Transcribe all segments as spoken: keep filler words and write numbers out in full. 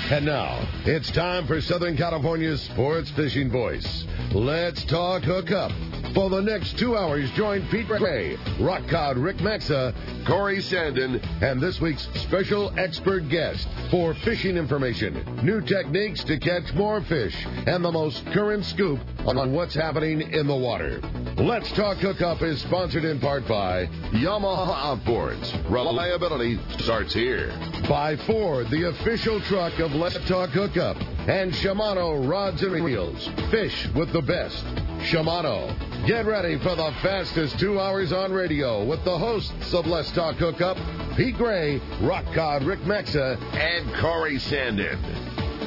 And now, it's time for Southern California's sports fishing voice. Let's talk hookup. For the next two hours, join Pete Gray, Rock Cod Rick Maxa, Corey Sandin, and this week's special expert guest for fishing information, new techniques to catch more fish, and the most current scoop on what's happening in the water. Let's Talk Hookup is sponsored in part by Yamaha Outboards. Reliability starts here. By Ford, the official truck of Let's Talk Hookup. And Shimano Rods and Reels. Fish with the best. Shimano. Get ready for the fastest two hours on radio with the hosts of Let's Talk Hookup, Pete Gray, Rock Cod Rick Maxa, and Corey Sandin.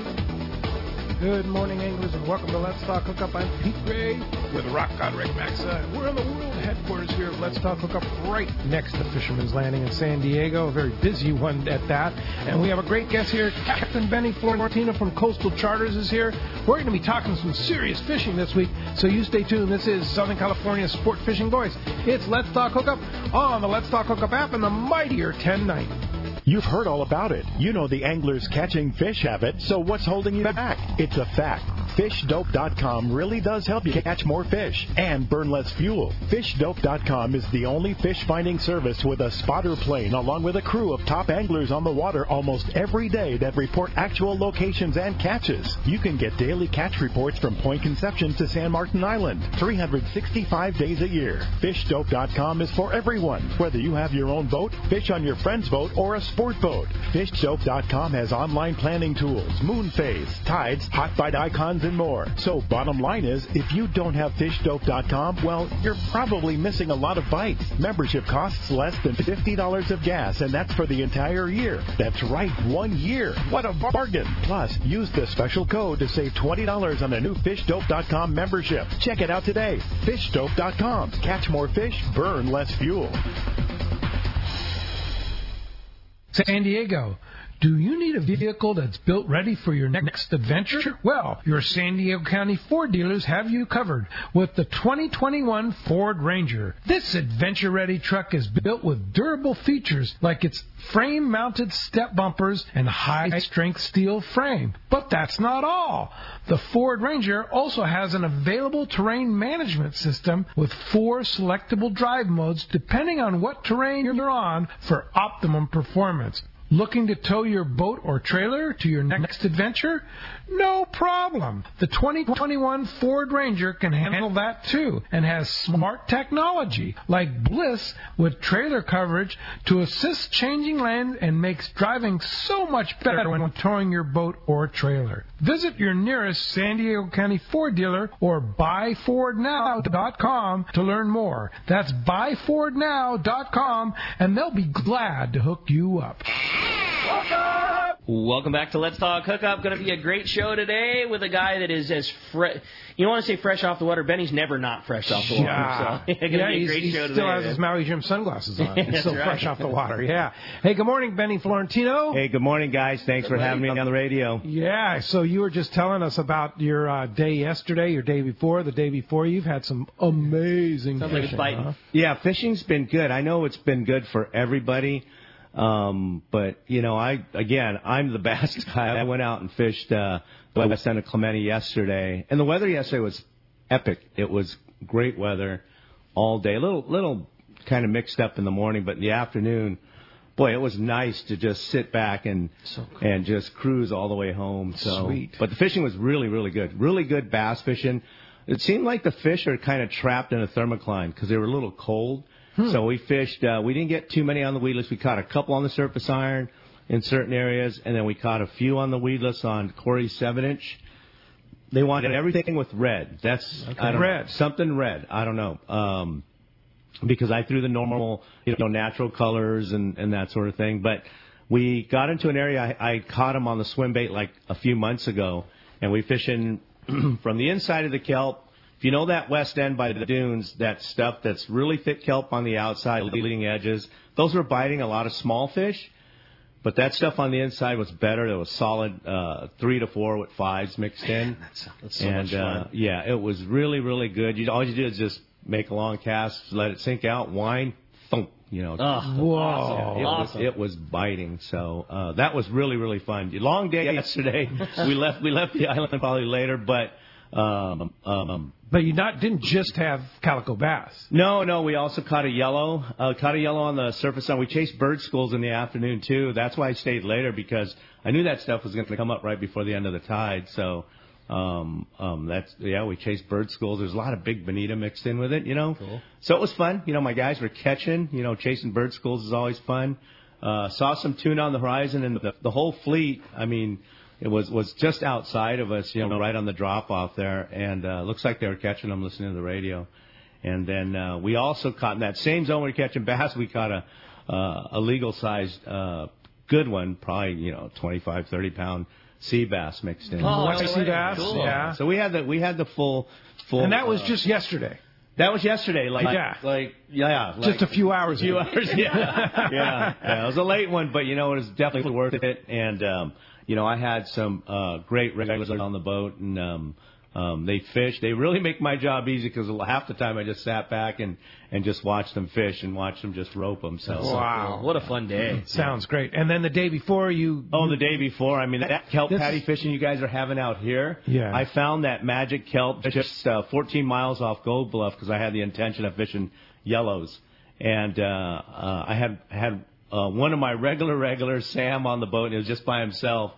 Good morning, anglers, and welcome to Let's Talk Hookup. I'm Pete Gray with Rock Cod Rick Maxa. We're in the world headquarters here of Let's Talk Hookup, right next to Fisherman's Landing in San Diego. A very busy one at that. And we have a great guest here. Captain Benny Florentino from Coastal Charters is here. We're going to be talking some serious fishing this week, so you stay tuned. This is Southern California's sport fishing voice. It's Let's Talk Hookup on the Let's Talk Hookup app and the mightier ten ninety. You've heard all about it. You know the angler's catching fish habit, so what's holding you back? It's a fact. fish dope dot com really does help you catch more fish and burn less fuel. fish dope dot com is the only fish finding service with a spotter plane along with a crew of top anglers on the water almost every day that report actual locations and catches. You can get daily catch reports from Point Conception to San Martin Island, three hundred sixty-five days a year. fish dope dot com is for everyone, whether you have your own boat, fish on your friend's boat, or a sport boat. fish dope dot com has online planning tools, moon phase, tides, hot bite icons, and more. So bottom line is, if you don't have fish dope dot com, well, you're probably missing a lot of bites. Membership costs less than fifty dollars of gas, and that's for the entire year. That's right, one year. What a bargain. Plus, use the special code to save twenty dollars on a new fish dope dot com membership. Check it out today. fish dope dot com. Catch more fish, burn less fuel. San Diego. Do you need a vehicle that's built ready for your next adventure? Well, your San Diego County Ford dealers have you covered with the twenty twenty-one Ford Ranger. This adventure-ready truck is built with durable features like its frame-mounted step bumpers and high-strength steel frame. But that's not all. The Ford Ranger also has an available terrain management system with four selectable drive modes depending on what terrain you're on for optimum performance. Looking to tow your boat or trailer to your next adventure? No problem. The twenty twenty-one Ford Ranger can handle that too and has smart technology like Bliss with trailer coverage to assist changing lanes and makes driving so much better when towing your boat or trailer. Visit your nearest San Diego County Ford dealer or buy ford now dot com to learn more. That's buy ford now dot com, and they'll be glad to hook you up. Welcome back to Let's Talk Hookup. Going to be a great show today with a guy that is as fresh. You don't want to say fresh off the water. Benny's never not fresh off the water. Yeah, So it's going to yeah, be a great he show today. He still has man. his Maui Jim sunglasses on. He's still right. fresh off the water, yeah. Hey, good morning, Benny Florentino. Hey, good morning, guys. Thanks good for having me on the radio. Yeah, so you were just telling us about your uh, day yesterday, your day before, the day before. You've had some amazing Sounds fishing. like it's huh? Yeah, fishing's been good. I know it's been good for everybody. Um, but, you know, I, again, I'm the best guy. I went out and fished, uh, the west end of Clemente yesterday. And the weather yesterday was epic. It was great weather all day. A little, little kind of mixed up in the morning, but in the afternoon, boy, it was nice to just sit back and, so cool. and just cruise all the way home. So, Sweet. But the fishing was really, really good. Really good bass fishing. It seemed like the fish are kind of trapped in a thermocline because they were a little cold. Hmm. So we fished, uh, we didn't get too many on the weedless. We caught a couple on the surface iron in certain areas, and then we caught a few on the weedless on Corey's seven inch. They wanted everything with red. That's, okay. I don't red. know, something red. I don't know. Um, because I threw the normal, you know, natural colors and, and that sort of thing. But we got into an area, I, I caught them on the swim bait like a few months ago, and we fishing from the inside of the kelp. If you know that west end by the dunes, that stuff that's really thick kelp on the outside, leading edges, those were biting a lot of small fish. But that stuff on the inside was better. There was solid uh, three to four with fives mixed in. That's, that's so and, much fun. Uh, yeah, it was really, really good. You, all you do is just make a long cast, let it sink out, wind, thump, you know. Oh, Whoa. awesome. It, awesome. was, it was biting, so uh, that was really, really fun. Long day yesterday. we left we left the island probably later, but um, um, But you not didn't just have calico bass. no, no. We also caught a yellow, uh, caught a yellow on the surface. And we chased bird schools in the afternoon too. That's why I stayed later, because I knew that stuff was going to come up right before the end of the tide. So. Um, um, that's, yeah, we chased bird schools. There's a lot of big bonita mixed in with it, you know. Cool. So it was fun. You know, my guys were catching, you know, chasing bird schools is always fun. Uh, saw some tuna on the horizon, and the, the whole fleet, I mean, it was, was just outside of us, you know, right on the drop off there. And, uh, looks like they were catching them listening to the radio. And then, uh, we also caught in that same zone we were catching bass, we caught a, uh, a legal sized, uh, good one, probably, you know, twenty-five, thirty pound sea bass mixed in. Oh, White sea really? bass, Cool. yeah. So we had the we had the full full. And that was uh, just yesterday. that was yesterday. Like Yeah. like yeah, like, Just a few hours few ago. hours. Yeah. yeah, yeah. It was a late one, but you know it was definitely worth it. And um, you know I had some uh, great regulars on the boat, and um, um, they fished. They really make my job easy, because half the time I just sat back and and just watched them fish and watched them just rope them. So Wow. What a fun day. Sounds great. And then the day before you. Oh, the day before. I mean, that kelp This- patty fishing you guys are having out here. Yeah. I found that magic kelp just uh, fourteen miles off Gold Bluff, because I had the intention of fishing yellows. And uh, uh, I had had uh, one of my regular regulars, Sam, on the boat, and he was just by himself.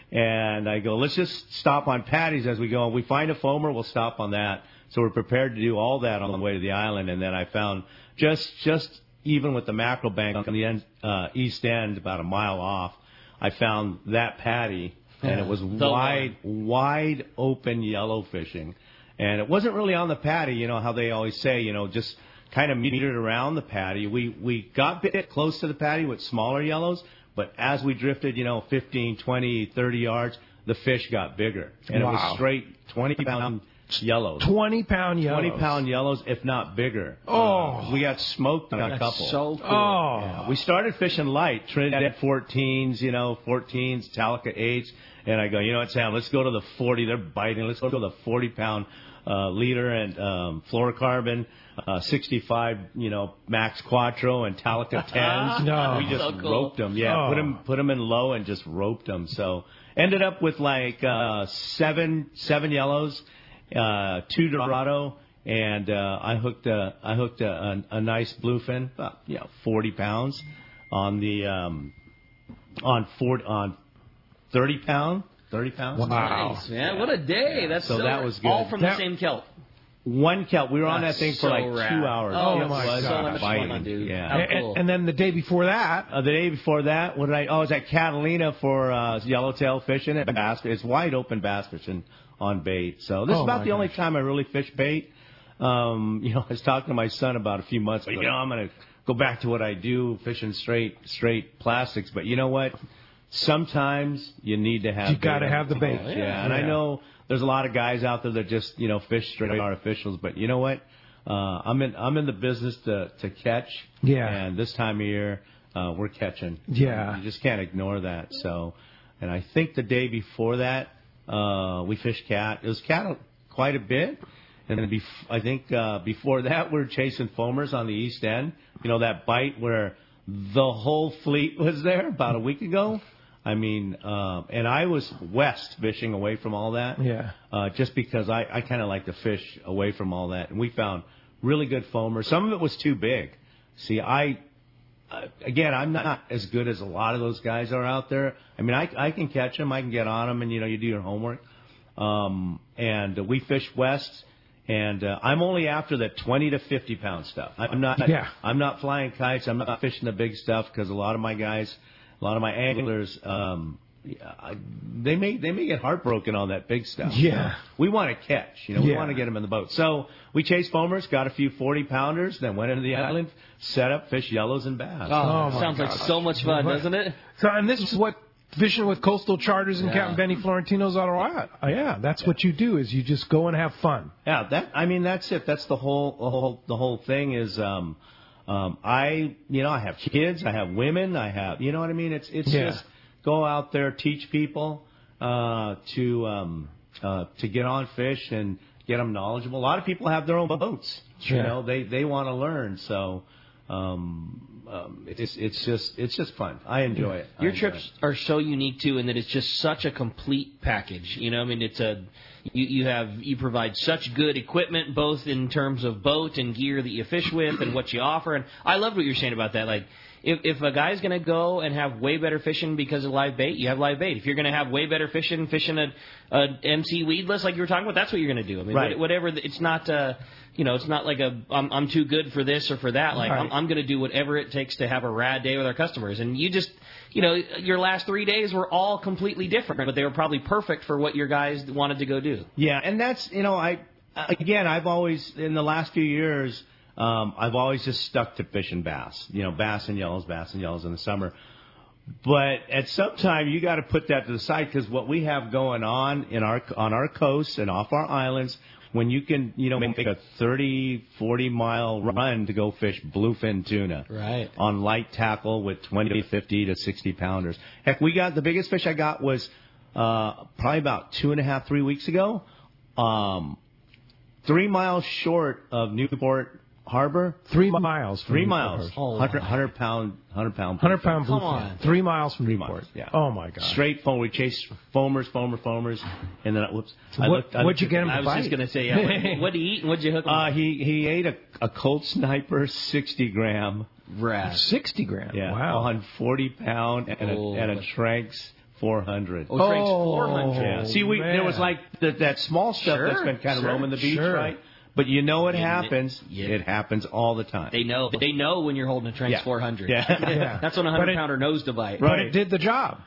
And I go, let's just stop on patties as we go. We find a foamer, we'll stop on that. So we're prepared to do all that on the way to the island. And then I found just just even with the mackerel bank on the end, uh, east end, about a mile off, I found that patty, and it was The wide, wide open yellow fishing. And it wasn't really on the patty, you know, how they always say, you know, just kind of metered around the patty. We, we got a bit close to the patty with smaller yellows, but as we drifted, you know, fifteen, twenty, thirty yards, the fish got bigger. And it Wow. was straight twenty pound yellows. twenty pound yellows. twenty pound yellows, if not bigger. Oh. Uh, we got smoked on a That's couple. so cool. Oh. Yeah, we started fishing light, Trinidad fourteens, you know, fourteens, Talica eights, and I go, you know what, Sam, let's go to the forty. They're biting. Let's go to the forty pound uh, leader and um, fluorocarbon, uh, sixty-five, you know, Max Quattro and Talica tens. No. We just So cool. roped them. Yeah, Oh. put them put them in low and just roped them. So ended up with like uh, seven seven yellows, uh, two Dorado. And uh, I hooked a I hooked a, a, a nice bluefin, about you know forty pounds, on the um, on forty on thirty pound thirty pounds. Wow. Nice, man. What a day. That's So so that was good. All from That- the same kelp. One kelp. We were on that That's thing for so like rad. two hours. Oh, it my was God. So much biting. fun, dude. Yeah. How And, cool. and then the day before that. Uh, the day before that, what did I? Oh, I was at Catalina for uh, yellowtail fishing at bass. It's wide open bass fishing on bait. So this Oh, is about my the only gosh. time I really fish bait. Um, you know, I was talking to my son about a few months ago. You know, I'm gonna go back to what I do, fishing straight straight plastics. But you know what? Sometimes you need to have. You gotta bait. have the bait. Yeah, yeah, and I Yeah. know there's a lot of guys out there that just you know fish straight artificials. But you know what? Uh, I'm in I'm in the business to to catch. Yeah. And this time of year, uh, we're catching. Yeah. You just can't ignore that. So, and I think the day before that, uh, we fished cat. It was cat quite a bit. And then bef- I think uh, before that, we were chasing foamers on the east end. You know, that bite where the whole fleet was there about a week ago. I mean, uh, and I was west fishing away from all that. Yeah. Uh, just because I, I kind of like to fish away from all that. And we found really good foamers. Some of it was too big. See, I, uh, again, I'm not as good as a lot of those guys are out there. I mean, I, I can catch them. I can get on them and, you know, you do your homework. Um, and uh, we fish west. And uh, I'm only after the twenty to fifty pound stuff. I'm not. Yeah. I'm not flying kites. I'm not fishing the big stuff because a lot of my guys, a lot of my anglers, um, I, they may they may get heartbroken on that big stuff. Yeah. We want to catch. You know, we Yeah. want to get them in the boat. So we chased foamers, got a few forty pounders, then went into the island, set up, fish yellows and bass. Oh, Oh, my sounds like gosh. so much fun, doesn't it? So, and this is what fishing with Coastal Charters and Yeah. Captain Benny Florentino's all about. Oh, yeah, that's what you do is you just go and have fun. Yeah, that I mean that's it. That's the whole the whole the whole thing is um um I you know I have kids, I have women, I have you know what I mean. It's it's Yeah. just go out there, teach people uh to um uh to get on fish and get them knowledgeable. A lot of people have their own boats. You Yeah. know, they they want to learn. So Um, um, it's it's just it's just fun. I enjoy it. Your I enjoy trips it. are so unique too, in that it's just such a complete package. You know, I mean, it's a you, you have you provide such good equipment, both in terms of boat and gear that you fish with, and what you offer. And I loved what you're saying about that. Like, if if a guy's going to go and have way better fishing because of live bait, you have live bait. If you're going to have way better fishing, fishing a, a M C weedless like you were talking about, that's what you're going to do. I mean, right. whatever. It's not. Uh, You know, it's not like a I'm, I'm too good for this or for that. Like, right. I'm, I'm going to do whatever it takes to have a rad day with our customers. And you just, you know, your last three days were all completely different, but they were probably perfect for what your guys wanted to go do. Yeah, and that's, you know, I again, I've always, in the last few years, um, I've always just stuck to fishing bass. You know, bass and yellows, bass and yellows in the summer. But at some time, you got to put that to the side, because what we have going on in our on our coasts and off our islands, when you can, you know, make a thirty, forty mile run to go fish bluefin tuna. Right. On light tackle with twenty, fifty to sixty pounders. Heck, we got, the biggest fish I got was, uh, probably about two and a half, three weeks ago. Um, three miles short of Newport Harbor. Three miles. From Three Newport miles. Harbor. Hundred, hundred pound, hundred pound. Hundred pound Come bluefin. on. Three miles from Three Newport. miles, yeah. Oh my God. Straight foam. We chased foamers, foamers, foamers, and then whoops. I What- looked, I what'd looked you at get him the- to I was bite? just going to say, yeah, what, what'd he eat and what'd you hook him? Uh, he he ate a, a Colt Sniper sixty gram. Rad. Sixty grand. Yeah. Wow. On forty pound and a, Oh. and a Tranks four hundred. Oh, Frank's four hundred. Yeah. See, we man. there was like the, that small stuff Sure, that's been kind of sure, roaming the beach, sure. right? But you know what Yeah, happens? yeah. It happens all the time. They know. They know when you're holding a Tranks Yeah. four hundred. Yeah. Yeah. That's when a But hundred it- pounder knows to bite. But it did the job.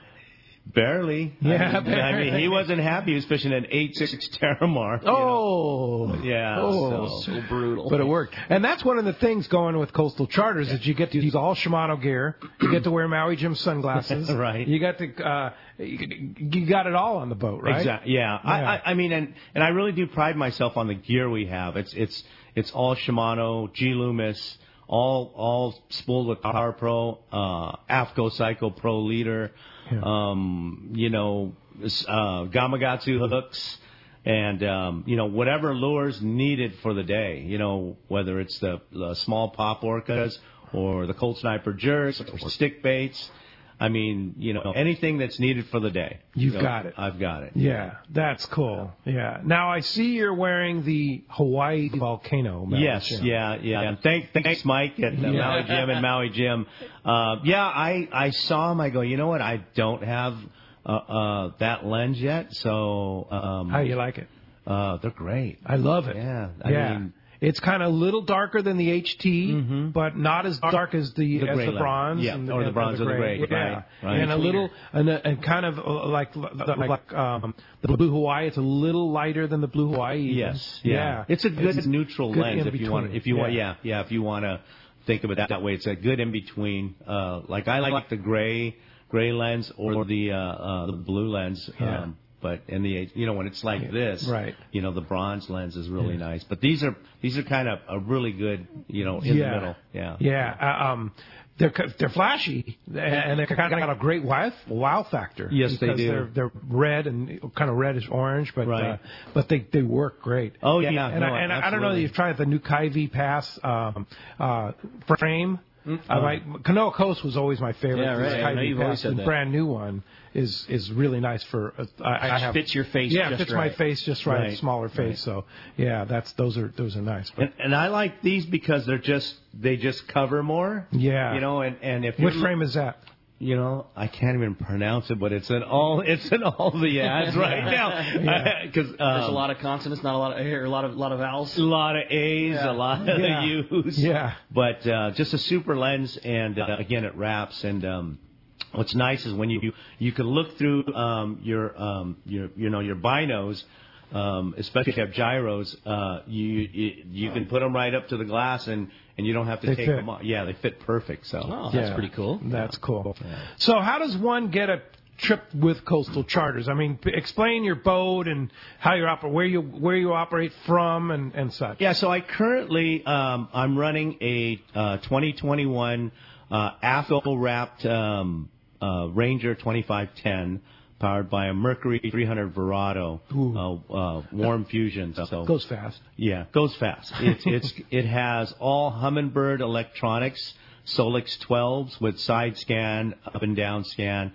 Barely. Yeah, I mean, I mean, he wasn't happy. He was fishing an eight six Terramar. you know. Oh. Yeah. Oh. So. So brutal. But it worked. And that's one of the things going with Coastal Charters is you get to use all Shimano gear. You get to wear Maui Jim sunglasses. Right. You got to, uh, you, you got it all on the boat, right? Exactly. Yeah. I, Yeah. I, I mean, and, and I really do pride myself on the gear we have. It's it's it's all Shimano, G Loomis, all all spooled with Power Pro, uh, AFCO Psycho Pro Leader, Yeah. um, you know, uh, Gamakatsu hooks, and um, you know, whatever lures needed for the day. You know, whether it's the, the small pop orcas or the Colt Sniper jerks or stick baits. I mean, you know, anything that's needed for the day. You've You know, got it. I've got it. Yeah, that's cool. Yeah. Now I see you're wearing the Hawaii Volcano. Maui Yes, Jim. yeah, yeah. And thank, thanks, Mike, at uh, Yeah. Maui Jim and Maui Jim. Uh, yeah, I, I saw him. I go, you know what? I don't have uh, uh, that lens yet, so um, How you like it? uh, they're great. I love it. Yeah, I yeah. mean- It's kind of a little darker than the H T, but not as dark as the, The as gray the lens. bronze. Yeah, and or the bronze or the gray, Yeah, right, right. and a little and, a, and kind of uh, like like um, the blue Hawaii. It's a little lighter than the blue Hawaii. even. Yes, yeah. yeah. It's a good It's neutral good lens in if you want. between. If you want, Yeah. yeah, yeah. If you want to think of it that, that way, it's a good in between. Uh, like I like the gray gray lens or the uh, uh, the blue lens. Yeah. Um, But in the you know when it's like this, Right. You know the bronze lens is really Yeah. nice. But these are these are kind of a really good you know in yeah. the middle. Yeah. Yeah. Uh, um, they're they're flashy and they're kind of got a great wow wow factor. Yes, they because do. They're they're red and kind of reddish orange, but Right. uh, but they they work great. Oh yeah. And, no, I, and I don't know absolutely. if you've tried the new Kaivi Pass um, uh, frame. Mm-hmm. Uh, my, Kanoa Coast was always my favorite. Yeah, right. This I know Kaivi you've always Pass. said The that. brand new one is is really nice for. Uh, I, I have, fits your face Yeah, just fits right. my face just right. Right. Smaller face, so yeah, that's those are those are nice. But And, and I like these because they're just they just cover more. Yeah. You know, and and if what you're, frame is that? You know, I can't even pronounce it, but it's in all it's in all the ads right now. Because um, There's a lot of consonants, not a lot of or a lot of lot of vowels. a lot of A's, Yeah. a lot of Yeah. U's. Yeah. But uh, just a super lens, and uh, again, it wraps. And um, what's nice is when you you, you can look through um, your um, your you know your binos. Um, especially if you have gyros, uh, you, you you can put them right up to the glass and, and you don't have to They take fit. them off. Yeah, they fit perfect. So Oh, that's Yeah. pretty cool. That's cool. So how does one get a trip with Coastal Charters? I mean, p- explain your boat and how you operate, where you where you operate from, and, and such. Yeah, so I currently um, I'm running a uh, twenty twenty-one uh, AFCO wrapped um, uh, Ranger twenty-five ten powered by a Mercury three hundred Verado, uh, uh, warm fusion. So goes fast. Yeah, goes fast. It's it's it has all Humminbird electronics, Solix twelves with side scan, up and down scan,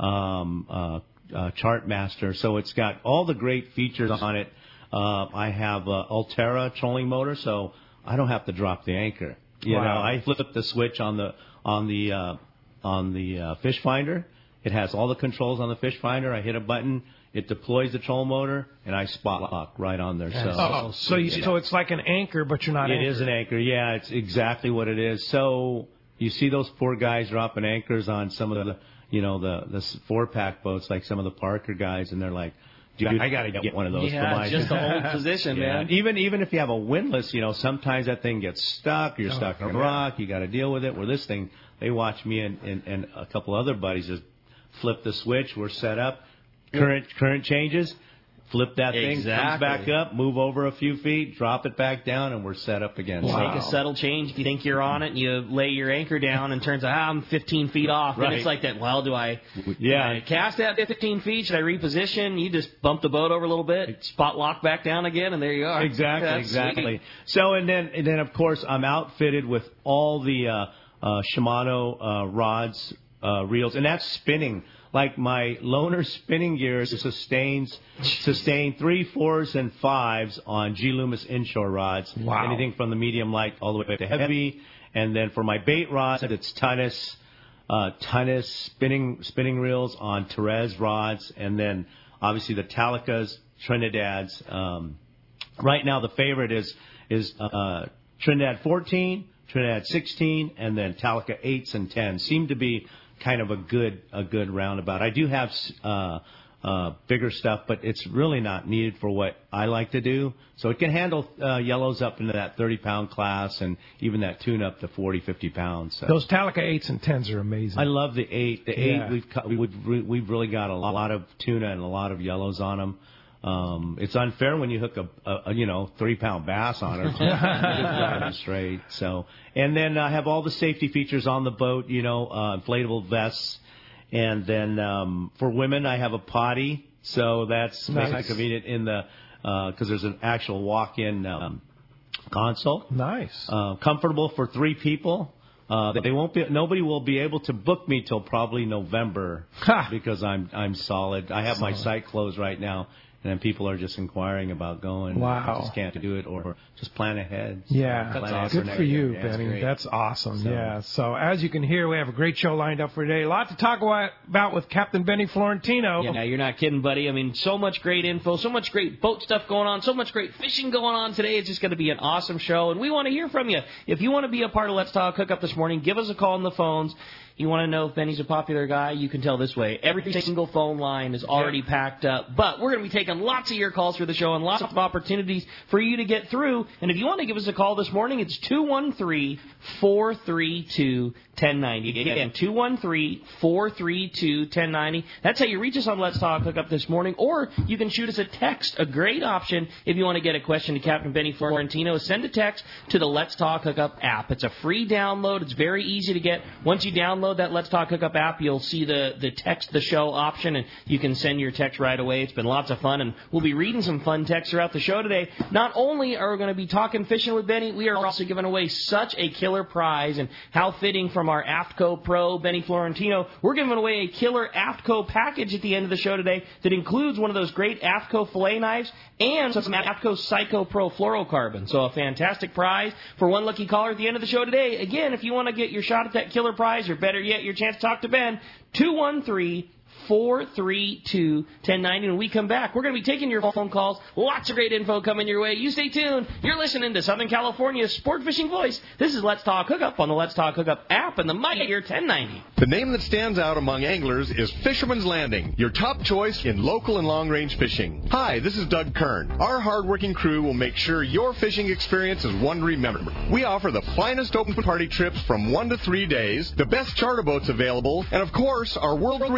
um, uh, uh, Chartmaster. So it's got all the great features on it. Uh, I have uh, Ulterra trolling motor, so I don't have to drop the anchor. You Wow. know, I flip the switch on the on the uh, on the uh, fish finder. It has all the controls on the fish finder. I hit a button, it deploys the troll motor, and I spot lock right on there. So, Oh, so you, so it's like an anchor, but you're not. it anchored. is an anchor. Yeah, it's exactly what it is. So you see those poor guys dropping anchors on some of the, you know, the the four pack boats, like some of the Parker guys, and they're like, dude, I got to get one of those for Yeah, my just the whole position, Yeah. man. Even even if you have a windlass, you know, sometimes that thing gets stuck. You're Oh, stuck in a yeah. rock. You got to deal with it. Where this thing, they watch me and, and, and a couple other buddies just flip the switch. We're set up. Current current changes. Flip that thing, comes Exactly. back up, move over a few feet, drop it back down, and we're set up again. Wow. Make a subtle change. If you think you're on it, and you lay your anchor down, and turns out ah, I'm fifteen feet off. Right. And it's like that. Well, do I, Yeah. do I cast at fifteen feet? Should I reposition? You just bump the boat over a little bit, spot lock back down again, and there you are. Exactly, That's exactly. sweet. So and then and then of course I'm outfitted with all the uh, uh, Shimano uh, rods, uh, reels, and that's spinning. Like my loaner spinning gear sustains sustain three, fours, and fives on G Loomis inshore rods. Wow. Anything from the medium light all the way up to heavy. And then for my bait rods, it's Tunis, uh, Tunis spinning spinning reels on Therese rods, and then obviously the Talicas, Trinidads. Um, right now the favorite is is uh, Trinidad fourteen, Trinidad sixteen, and then Talica eights and tens. Seem to be kind of a good a good roundabout. I do have uh, uh, bigger stuff, but it's really not needed for what I like to do. So it can handle uh, yellows up into that thirty pound class, and even that tune up to forty, fifty pounds. So. Those Talica eights and tens are amazing. I love the eight. The Yeah. eight we've cut, we've we've really got a lot of tuna and a lot of yellows on them. Um, it's unfair when you hook a, a, a you know three pound bass on it, drive them straight. So, and then I have all the safety features on the boat. You know, uh, inflatable vests, and then um, for women I have a potty. So that's Nice. makes it convenient in the because there's an actual walk-in um, console. Nice. Uh, comfortable for three people. Uh, they won't be. Nobody will be able to book me till probably November Ha! because I'm I'm solid. I have my site closed right now, and then people are just inquiring about going. Wow. I just can't do it, or just plan ahead. Yeah, Plan that's ahead good next for you, year. Yeah, it's Benny. great. That's awesome. So- Yeah. So as you can hear, we have a great show lined up for today. A lot to talk about- about with Captain Benny Florentino. Yeah, you're not kidding, buddy. I mean, so much great info, so much great boat stuff going on, so much great fishing going on today. It's just going to be an awesome show, and we want to hear from you. If you want to be a part of Let's Talk Hookup this morning, give us a call on the phones. You want to know if Benny's a popular guy? You can tell this way. Every single phone line is already packed up. But we're going to be taking lots of your calls for the show and lots of opportunities for you to get through. And if you want to give us a call this morning, it's two one three, four three two, one oh nine oh. Again, two one three, four three two, one oh nine oh. That's how you reach us on Let's Talk Hookup this morning. Or you can shoot us a text. A great option if you want to get a question to Captain Benny Florentino. Send a text to the Let's Talk Hookup app. It's a free download. It's very easy to get. Once you download that Let's Talk Hookup app, you'll see the, the text the show option, and you can send your text right away. It's been lots of fun, and we'll be reading some fun texts throughout the show today. Not only are we going to be talking fishing with Benny, we are also giving away such a killer prize, and how fitting from our AFTCO Pro, Benny Florentino. We're giving away a killer AFTCO package at the end of the show today that includes one of those great AFTCO fillet knives and some AFTCO Psycho Pro fluorocarbon. So a fantastic prize for one lucky caller at the end of the show today. Again, if you want to get your shot at that killer prize, or better yet, your chance to talk to Ben, two one three, four three two, one oh nine oh. When we come back, we're going to be taking your phone calls. Lots of great info coming your way. You stay tuned. You're listening to Southern California's sport fishing voice. This is Let's Talk Hookup on the Let's Talk Hookup app and the mightier ten ninety. The name that stands out among anglers is Fisherman's Landing, your top choice in local and long-range fishing. Hi, this is Doug Kern. Our hard-working crew will make sure your fishing experience is one to remember. We offer the finest open party trips from one to three days, the best charter boats available, and of course, our world-renowned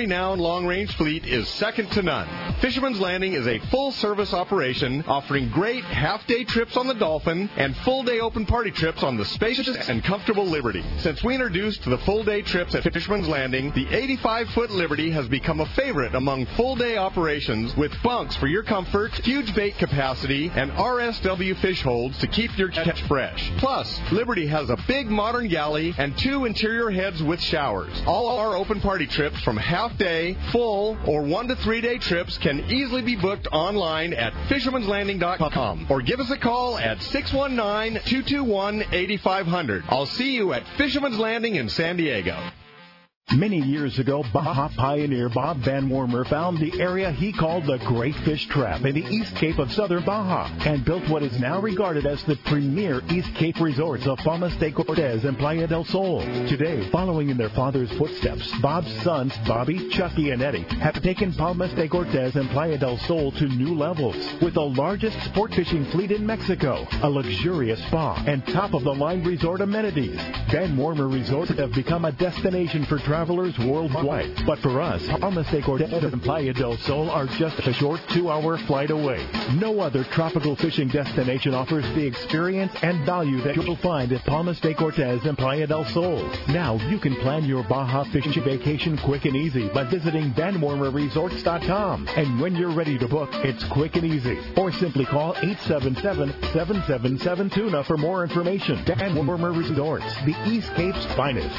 long-range fleet is second to none. Fisherman's Landing is a full-service operation offering great half-day trips on the Dolphin and full-day open party trips on the spacious and comfortable Liberty. Since we introduced the full-day trips at Fisherman's Landing, the eighty-five foot Liberty has become a favorite among full-day operations with bunks for your comfort, huge bait capacity, and R S W fish holds to keep your catch fresh. Plus, Liberty has a big modern galley and two interior heads with showers. All our open party trips from half-day, full, or one to three-day trips can easily be booked online at fishermans landing dot com or give us a call at six one nine, two two one, eight five zero zero. I'll see you at Fisherman's Landing in San Diego. Many years ago, Baja pioneer Bob Van Wormer found the area he called the Great Fish Trap in the East Cape of southern Baja and built what is now regarded as the premier East Cape resorts of Palmas de Cortez and Playa del Sol. Today, following in their father's footsteps, Bob's sons, Bobby, Chucky, and Eddie, have taken Palmas de Cortez and Playa del Sol to new levels with the largest sport fishing fleet in Mexico, a luxurious spa, and top-of-the-line resort amenities. Van Wormer Resorts have become a destination for travelers travelers worldwide. But for us, Palmas de Cortez and Playa del Sol are just a short two-hour flight away. No other tropical fishing destination offers the experience and value that you'll find at Palmas de Cortez and Playa del Sol. Now you can plan your Baja fishing vacation quick and easy by visiting van wormer resorts dot com. And when you're ready to book, it's quick and easy. Or simply call eight seven seven, seven seven seven, tuna for more information. Van Wormer Resorts, the East Cape's finest.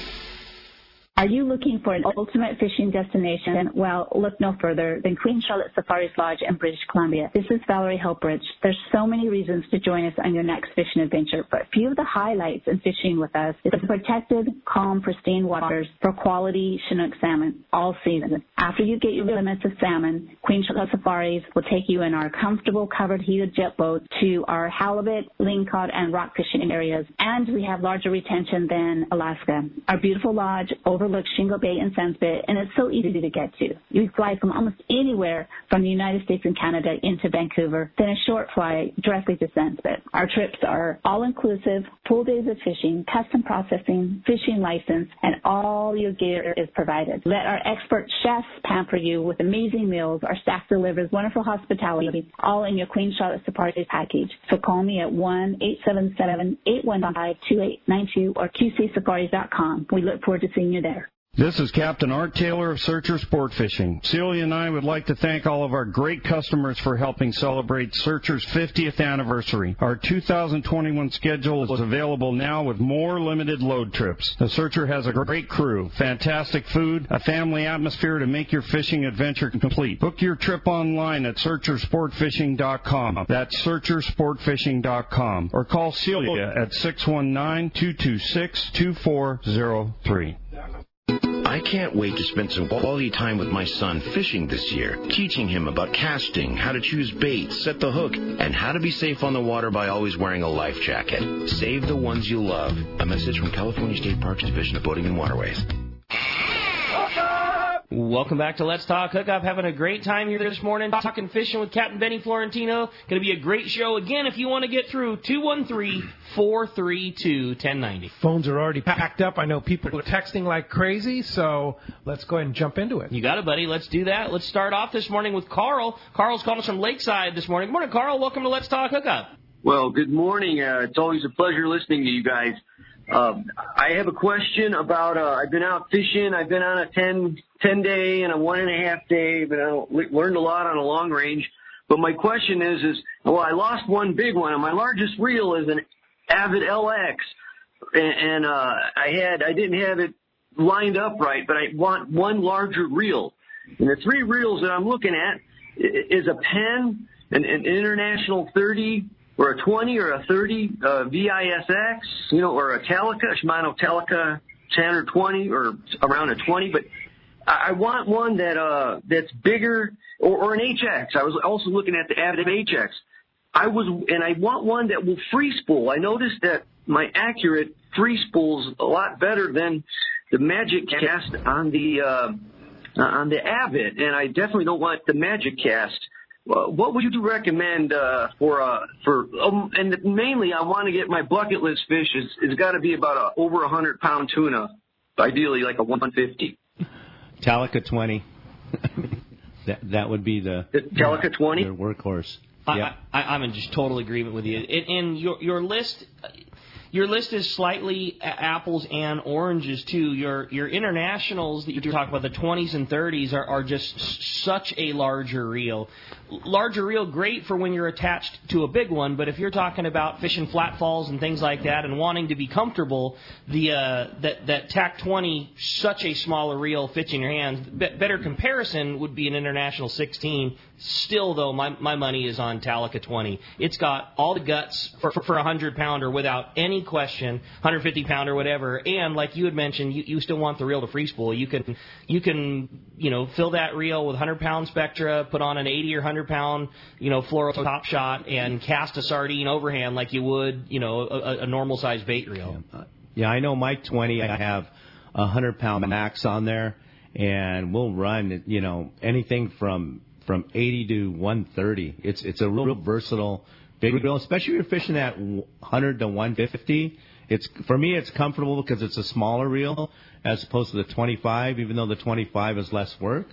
Are you looking for an ultimate fishing destination? Well, look no further than Queen Charlotte Safaris Lodge in British Columbia. This is Valerie Helpridge. There's so many reasons to join us on your next fishing adventure, but a few of the highlights in fishing with us is the protected, calm, pristine waters for quality Chinook salmon all season. After you get your limits of salmon, Queen Charlotte Safaris will take you in our comfortable covered heated jet boat to our halibut, lingcod, and rock fishing areas, and we have larger retention than Alaska. Our beautiful lodge overlooks Shingle Bay and Sunspit, and it's so easy to get to. You fly from almost anywhere from the United States and Canada into Vancouver, then a short flight directly to Sunspit. Our trips are all-inclusive, full days of fishing, custom processing, fishing license, and all your gear is provided. Let our expert chefs pamper you with amazing meals. Our staff delivers wonderful hospitality, all in your Queen Charlotte Safaris package. So call me at one eight seven seven, eight one five, two eight nine two or q c safaris dot com. We look forward to seeing you there. This is Captain Art Taylor of Searcher Sport Fishing. Celia and I would like to thank all of our great customers for helping celebrate Searcher's fiftieth anniversary. Our two thousand twenty-one schedule is available now with more limited load trips. The Searcher has a great crew, fantastic food, a family atmosphere to make your fishing adventure complete. Book your trip online at searcher sport fishing dot com. That's searcher sport fishing dot com. Or call Celia at six one nine, two two six, two four zero three. I can't wait to spend some quality time with my son fishing this year, teaching him about casting, how to choose bait, set the hook, and how to be safe on the water by always wearing a life jacket. Save the ones you love. A message from California State Parks Division of Boating and Waterways. Welcome back to Let's Talk Hookup. Having a great time here this morning, talking fishing with Captain Benny Florentino. Going to be a great show. Again, if you want to get through, two one three, four three two, one zero nine zero. Phones are already packed up. I know people are texting like crazy, so let's go ahead and jump into it. You got it, buddy. Let's do that. Let's start off this morning with Carl. Carl's calling us from Lakeside this morning. Good morning, Carl. Welcome to Let's Talk Hookup. Well, good morning. Uh, it's always a pleasure listening to you guys. Um, I have a question about, uh, I've been out fishing. I've been on a ten, ten day and a one and a half day, but I learned a lot on a long range. But my question is, is, well, I lost one big one, and my largest reel is an Avid L X. And, and, uh, I had, I didn't have it lined up right, but I want one larger reel. And the three reels that I'm looking at is a Penn, an, an International thirty, or a twenty or a thirty uh, V I S X, you know, or a Talica, a Shimano Talica ten or twenty, or around a twenty. But I want one that uh that's bigger, or, or an H X. I was also looking at the Avid H X. I was, and I want one that will free spool. I noticed that my Accurate free spools a lot better than the Magic Cast on the uh, on the Avid, and I definitely don't want the Magic Cast. Uh, what would you recommend uh, for uh, for um, and mainly I want to get my bucket list fish. It's, it's got to be about a over a hundred pound tuna, ideally like a one fifty. Talica twenty. that that would be the Telica twenty, their workhorse. I, Yeah. I, I'm in just total agreement with you. And, and your your list, your list is slightly a- apples and oranges too. Your your internationals that you talk about, the twenties and thirties, are, are just s- such a larger reel. Larger reel, great for when you're attached to a big one, but if you're talking about fishing flat falls and things like that and wanting to be comfortable, the uh, that that T A C twenty, such a smaller reel, fits in your hands. Be- better comparison would be an International sixteen. Still, though, my my money is on Telica twenty. It's got all the guts for for, for a one hundred pounder without any question, one hundred fifty pounder, whatever. And like you had mentioned, you, you still want the reel to free spool. You can you can you know fill that reel with one hundred pound Spectra, put on an eighty or one hundred pound you know fluoro top shot, and cast a sardine overhand like you would you know a, a normal size bait reel. Yeah. yeah, I know my twenty. I have a one hundred pound max on there, and we'll run you know anything from. from eighty to one thirty. It's it's a real versatile big reel, especially if you're fishing at one hundred to one fifty. It's for me, it's comfortable because it's a smaller reel as opposed to the twenty-five, even though the twenty-five is less work.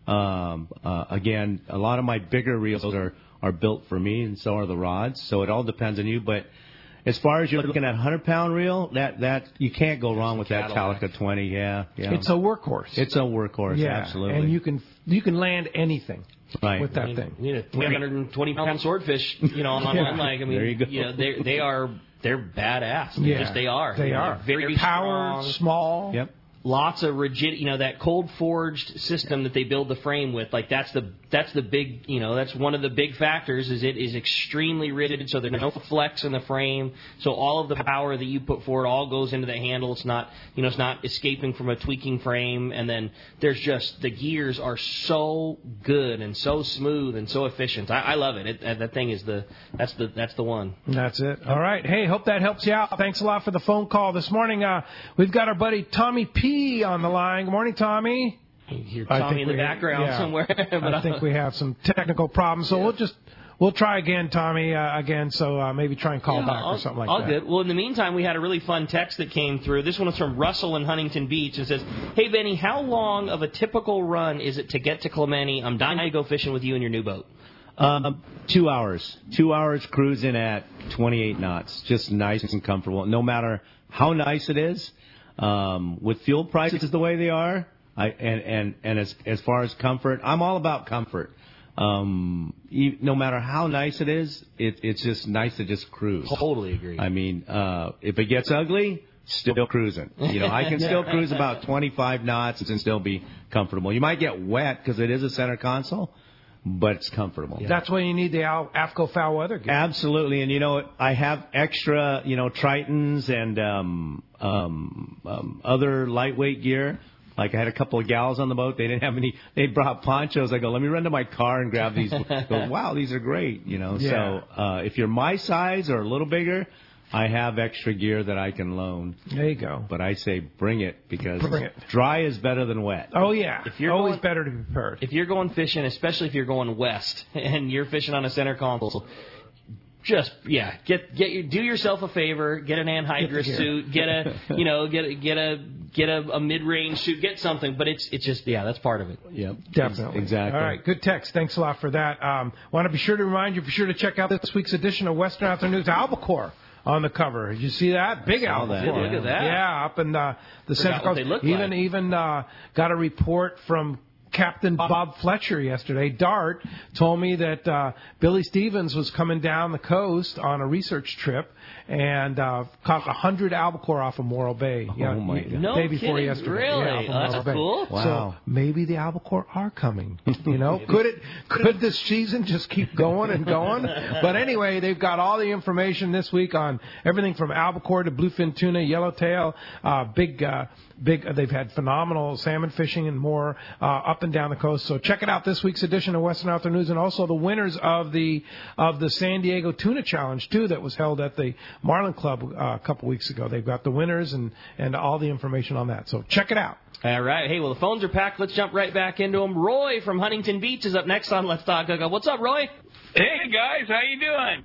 Um, uh, again, a lot of my bigger reels are, are built for me, and so are the rods. So it all depends on you. But as far as you're looking at one hundred pound reel, that, that you can't go wrong with that Telica twenty. Yeah, yeah. It's a workhorse. It's a workhorse, yeah, absolutely. and you can you can land anything. Right. With that I mean, thing. You know, three hundred twenty pound swordfish, you know, on Yeah. one leg. I mean, There you go. you know, they they are they're badass. They Yeah, just they are. They You know, are they're very powered, strong. small. Yep. Lots of rigid, you know, that cold forged system that they build the frame with. Like that's the that's the big, you know, that's one of the big factors. Is it is extremely rigid, so there's no flex in the frame. So all of the power that you put forward all goes into the handle. It's not, you know, it's not escaping from a tweaking frame. And then there's just the gears are so good and so smooth and so efficient. I, I love it. it. That thing is the that's the that's the one. That's it. All right. Hey, hope that helps you out. Thanks a lot for the phone call this morning. Uh, we've got our buddy Tommy P. on the line. Good morning, Tommy. You hear I Tommy think in the we- background yeah. somewhere. But I think we have some technical problems, so Yeah. we'll just we'll try again, Tommy, uh, again. So uh, maybe try and call Yeah, back all, or something like all that. good. Well, in the meantime, we had a really fun text that came through. This one is from Russell in Huntington Beach and says, "Hey, Benny, how long of a typical run is it to get to Clemente? I'm dying to go fishing with you in your new boat." Um, two hours. Two hours cruising at twenty-eight knots. Just nice and comfortable. No matter how nice it is, um, with fuel prices the way they are, I, and, and, and as, as far as comfort, I'm all about comfort. Um, e- no matter how nice it is, it, it's just nice to just cruise. Totally agree. I mean, uh, if it gets ugly, still cruising. You know, I can still cruise about twenty-five knots and still be comfortable. You might get wet because it is a center console, but it's comfortable. That's why you need the Al- AFCO foul weather gear. Absolutely, and you know, I have extra, you know, Tritons and um, um, um, other lightweight gear. Like I had a couple of gals on the boat. They didn't have any. They brought ponchos. I go, let me run to my car and grab these. Go, wow, these are great. You know, Yeah. so uh, if you're my size or a little bigger, I have extra gear that I can loan. There you go. But I say bring it because Bring it. dry is better than wet. Oh yeah, If you're always going- better to be prepared. If you're going fishing, especially if you're going west and you're fishing on a center console, just yeah, get get your, do yourself a favor, get an anhydrous gear. suit, get a you know get a, get a get a, a mid-range suit, get something. But it's it's just yeah, that's part of it. Yep, Definitely. exactly. All right, good text. Thanks a lot for that. Um, want to be sure to remind you, be sure to check out this week's edition of Western Afternoons Albacore on the cover. Did you see that? Big Saw that, albacore. Look at that. Yeah, up in uh, the Forgot Central what they Coast. look Even like. even uh, got a report from Captain Bob Fletcher yesterday. Dart told me that uh, Billy Stevens was coming down the coast on a research trip and uh, caught a hundred albacore off of Morro Bay. Oh, my y- God. No day before kidding, yesterday. really? Yeah, off of Oh, that's Morro Bay. cool. Wow. So maybe the albacore are coming. You know, could it? Could this season just keep going and going? But anyway, they've got all the information this week on everything from albacore to bluefin tuna, yellowtail, uh, big. Uh, Big, they've had phenomenal salmon fishing and more uh, up and down the coast. So check it out, this week's edition of Western Afternoons, and also the winners of the of the San Diego Tuna Challenge too, that was held at the Marlin Club uh, a couple weeks ago. They've got the winners and and all the information on that. So check it out. All right. Hey, well, the phones are packed. Let's jump right back into them. Roy from Huntington Beach is up next on Let's Talk Hookup. What's up, Roy? Hey, guys. How you doing?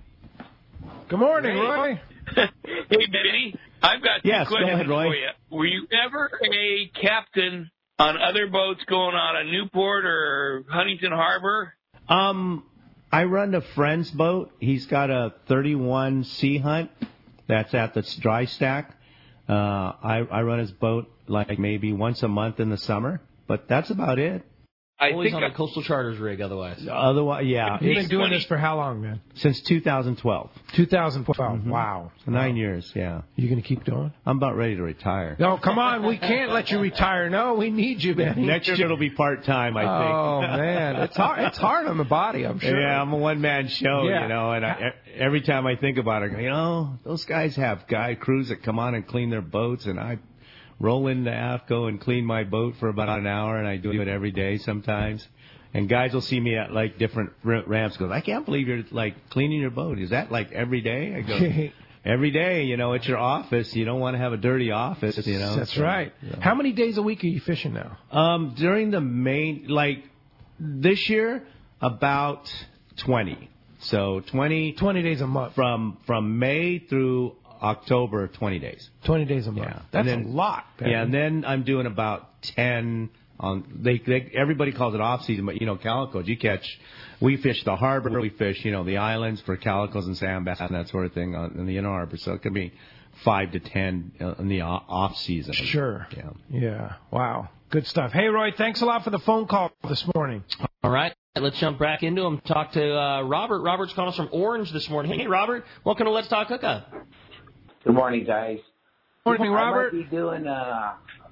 Good morning, Great. Roy. Hey, Benny. I've got two Yes, go questions ahead, Roy. for you. Were you ever a captain on other boats going out of Newport or Huntington Harbor? Um, I run a friend's boat. He's got a thirty-one Sea Hunt that's at the dry stack. Uh, I, I run his boat like maybe once a month in the summer, but that's about it. I Always think on a Coastal Charters rig, otherwise. Otherwise, yeah. You've been doing this for how long, man? Since two thousand twelve. two thousand twelve. Mm-hmm. Wow. Nine wow. years, yeah. You going to keep doing? I'm about ready to retire. No, come on. We can't let you retire. No, we need you, man. Next year it'll be part-time, I think. Oh, man. It's hard, it's hard on the body, I'm sure. Yeah, I'm a one-man show, yeah. you know, and I, every time I think about it, you know, those guys have guy crews that come on and clean their boats, and I roll into AFCO and clean my boat for about an hour, and I do it every day sometimes. And guys will see me at, like, different ramps. Goes, I can't believe you're, like, cleaning your boat. Is that, like, every day? I go, every day. You know, it's your office. You don't want to have a dirty office, you know. That's so, right. You know. How many days a week are you fishing now? Um, during the main, like, this year, about twenty. So twenty. twenty days a month. From, from May through October, twenty days. twenty days a month. Yeah. That's then, a lot. Man. Yeah, and then I'm doing about ten on they, they everybody calls it off season, but you know, calicos you catch. We fish the harbor, we fish, you know, the islands for calicos and sand bass and that sort of thing on, in the inner harbor. So it could be five to ten in the off season. Sure. Yeah. Yeah. Wow. Good stuff. Hey, Roy, thanks a lot for the phone call this morning. All right. Let's jump back into them. Talk to uh, Robert. Robert's calling us from Orange this morning. Hey, Robert. Welcome to Let's Talk Hookup. Good morning, guys. Morning, Robert. I might be doing a,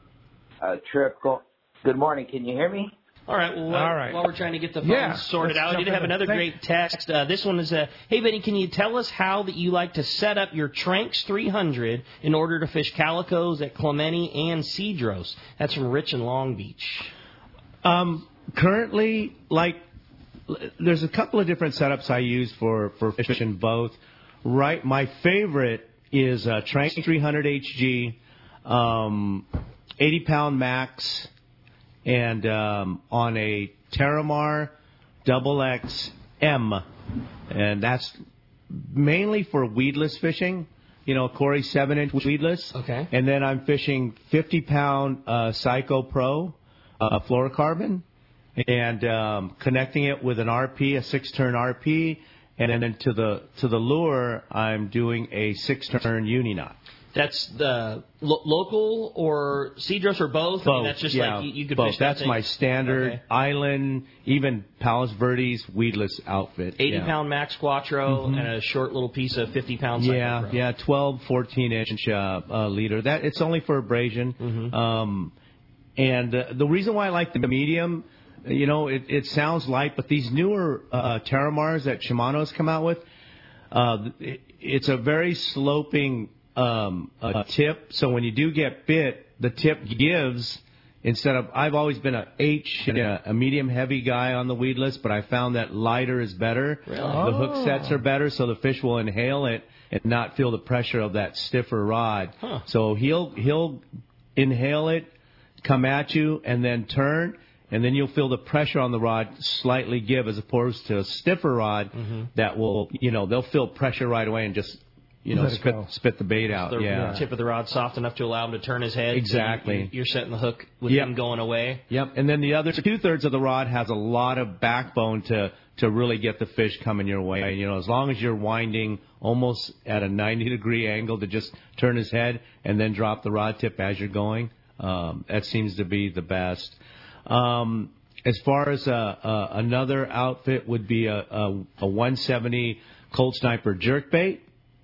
a trip. Go- Good morning. Can you hear me? All right. Well, All right. While we're trying to get the phones yeah, sorted out, I did have another Thank- great text. Uh, this one is, uh, hey, Benny, can you tell us how that you like to set up your Tranks three hundred in order to fish calicos at Clemente and Cedros? That's from Rich in Long Beach. Um, currently, like, there's a couple of different setups I use for, for fishing both. Right. My favorite is uh, Tranks three hundred H G, um, eighty pound max, and um, on a Terramar Double X M, and that's mainly for weedless fishing. You know, Corey seven inch weedless. Okay. And then I'm fishing fifty pound uh, Psycho Pro uh, fluorocarbon, and um, connecting it with an R P, a six turn R P, and then to the to the lure I'm doing a six turn uni knot. That's the lo- local or Cedros or both? Both. I mean, that's just yeah, like you, you could both. fish that That's thing. my standard Okay. island, even Palos Verdes weedless outfit. eighty yeah. pound Max Quattro Mhm. and a short little piece of fifty pound Psycho Yeah, Pro. yeah, twelve, fourteen inch uh, uh, leader. That it's only for abrasion. Mm-hmm. Um, and uh, the reason why I like the medium, you know, it, it sounds light, but these newer uh, Terramars that Shimano's come out with, uh, it, it's a very sloping um, uh, tip. So when you do get bit, the tip gives. Instead of, I've always been a H, a, a medium heavy guy on the weedless, but I found that lighter is better. Really? The hook sets are better, so the fish will inhale it and not feel the pressure of that stiffer rod. Huh. So he'll he'll inhale it, come at you, and then turn, and then you'll feel the pressure on the rod slightly give, as opposed to a stiffer rod Mm-hmm. that will, you know, they'll feel pressure right away and just, you know, Let it spit go. spit the bait out. The yeah. tip of the rod soft enough to allow him to turn his head. Exactly. So you, you're setting the hook with Yep. him going away. Yep, and then the other two-thirds of the rod has a lot of backbone to, to really get the fish coming your way. You know, as long as you're winding almost at a ninety-degree angle to just turn his head and then drop the rod tip as you're going, um, that seems to be the best. Um, as far as uh, uh, another outfit would be a, a, a one seventy Cold Sniper jerkbait,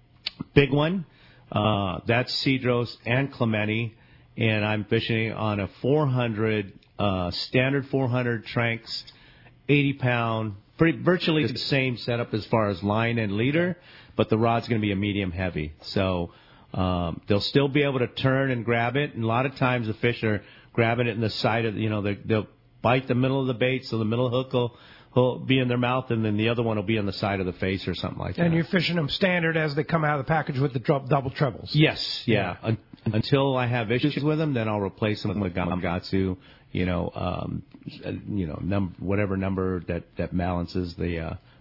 big one. Uh, that's Cedros and Clemente, and I'm fishing on a four hundred, uh, standard four hundred Tranks, eighty pound, pretty, virtually the same setup as far as line and leader, but the rod's going to be a medium heavy. So um, they'll still be able to turn and grab it, and a lot of times the fish are grabbing it in the side of, you know, they, they'll bite the middle of the bait, so the middle hook will, will be in their mouth, and then the other one will be on the side of the face or something like that. And you're fishing them standard as they come out of the package with the dro- double trebles. Yes, yeah. Un- until I have issues with them, then I'll replace them with Gamakatsu, you know, um, you know, num- whatever number that, that balances the uh,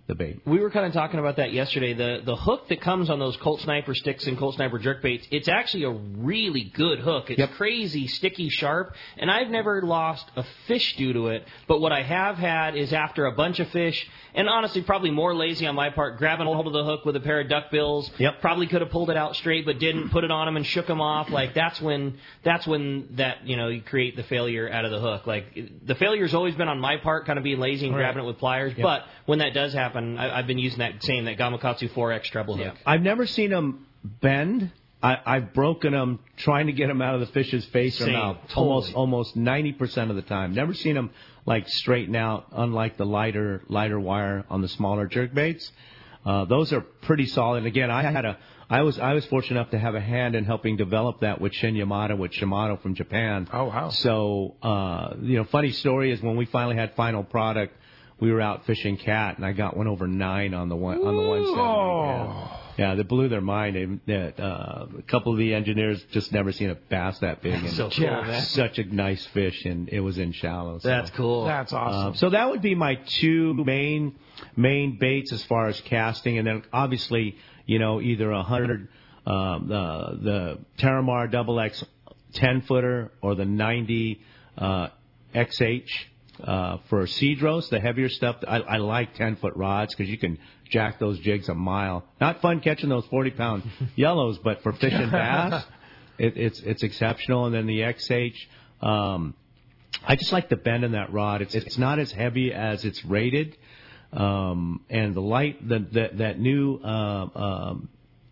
the bait. We were kind of talking about that yesterday. The the hook that comes on those Colt Sniper sticks and Colt Sniper jerkbaits, it's actually a really good hook. It's yep. crazy, sticky, sharp, and I've never lost a fish due to it. But what I have had is after a bunch of fish, and honestly probably more lazy on my part, grabbing a hold of the hook with a pair of duckbills. Yep. Probably could have pulled it out straight, but didn't. Put it on them and shook them off. Like that's when that's when that you know you create the failure out of the hook. Like the failure's always been on my part, kind of being lazy and right. grabbing it with pliers. Yep. But when that does happen, I, I've been using that same that Gamakatsu four X treble hook. Yep. I've never seen them bend. I, I've broken them trying to get them out of the fish's face Same. or mouth. Totally. Almost almost ninety percent of the time. Never seen them like straighten out. Unlike the lighter lighter wire on the smaller jerkbaits, uh, those are pretty solid. Again, I had a I was I was fortunate enough to have a hand in helping develop that with Shin Yamada, with Shimano from Japan. Oh wow! So uh, you know, funny story is when we finally had final product, we were out fishing cat, and I got one over nine on the one on the one seventy. Oh. Yeah, that blew their mind. They, uh, a couple of the engineers just never seen a bass that big. And so cool, man. Such a nice fish, and it was in shallow. So. That's cool. That's awesome. Uh, so that would be my two main main baits as far as casting, and then obviously, you know, either a hundred, um, the the Terramar Double X ten footer or the ninety uh, X H uh, for Cedros, the heavier stuff. I, I like ten foot rods because you can jack those jigs a mile. Not fun catching those forty pound yellows, but for fishing bass, it, it's it's exceptional. And then the X H, um, I just like the bend in that rod. It's it's not as heavy as it's rated, um, and the light the, the that new uh, um,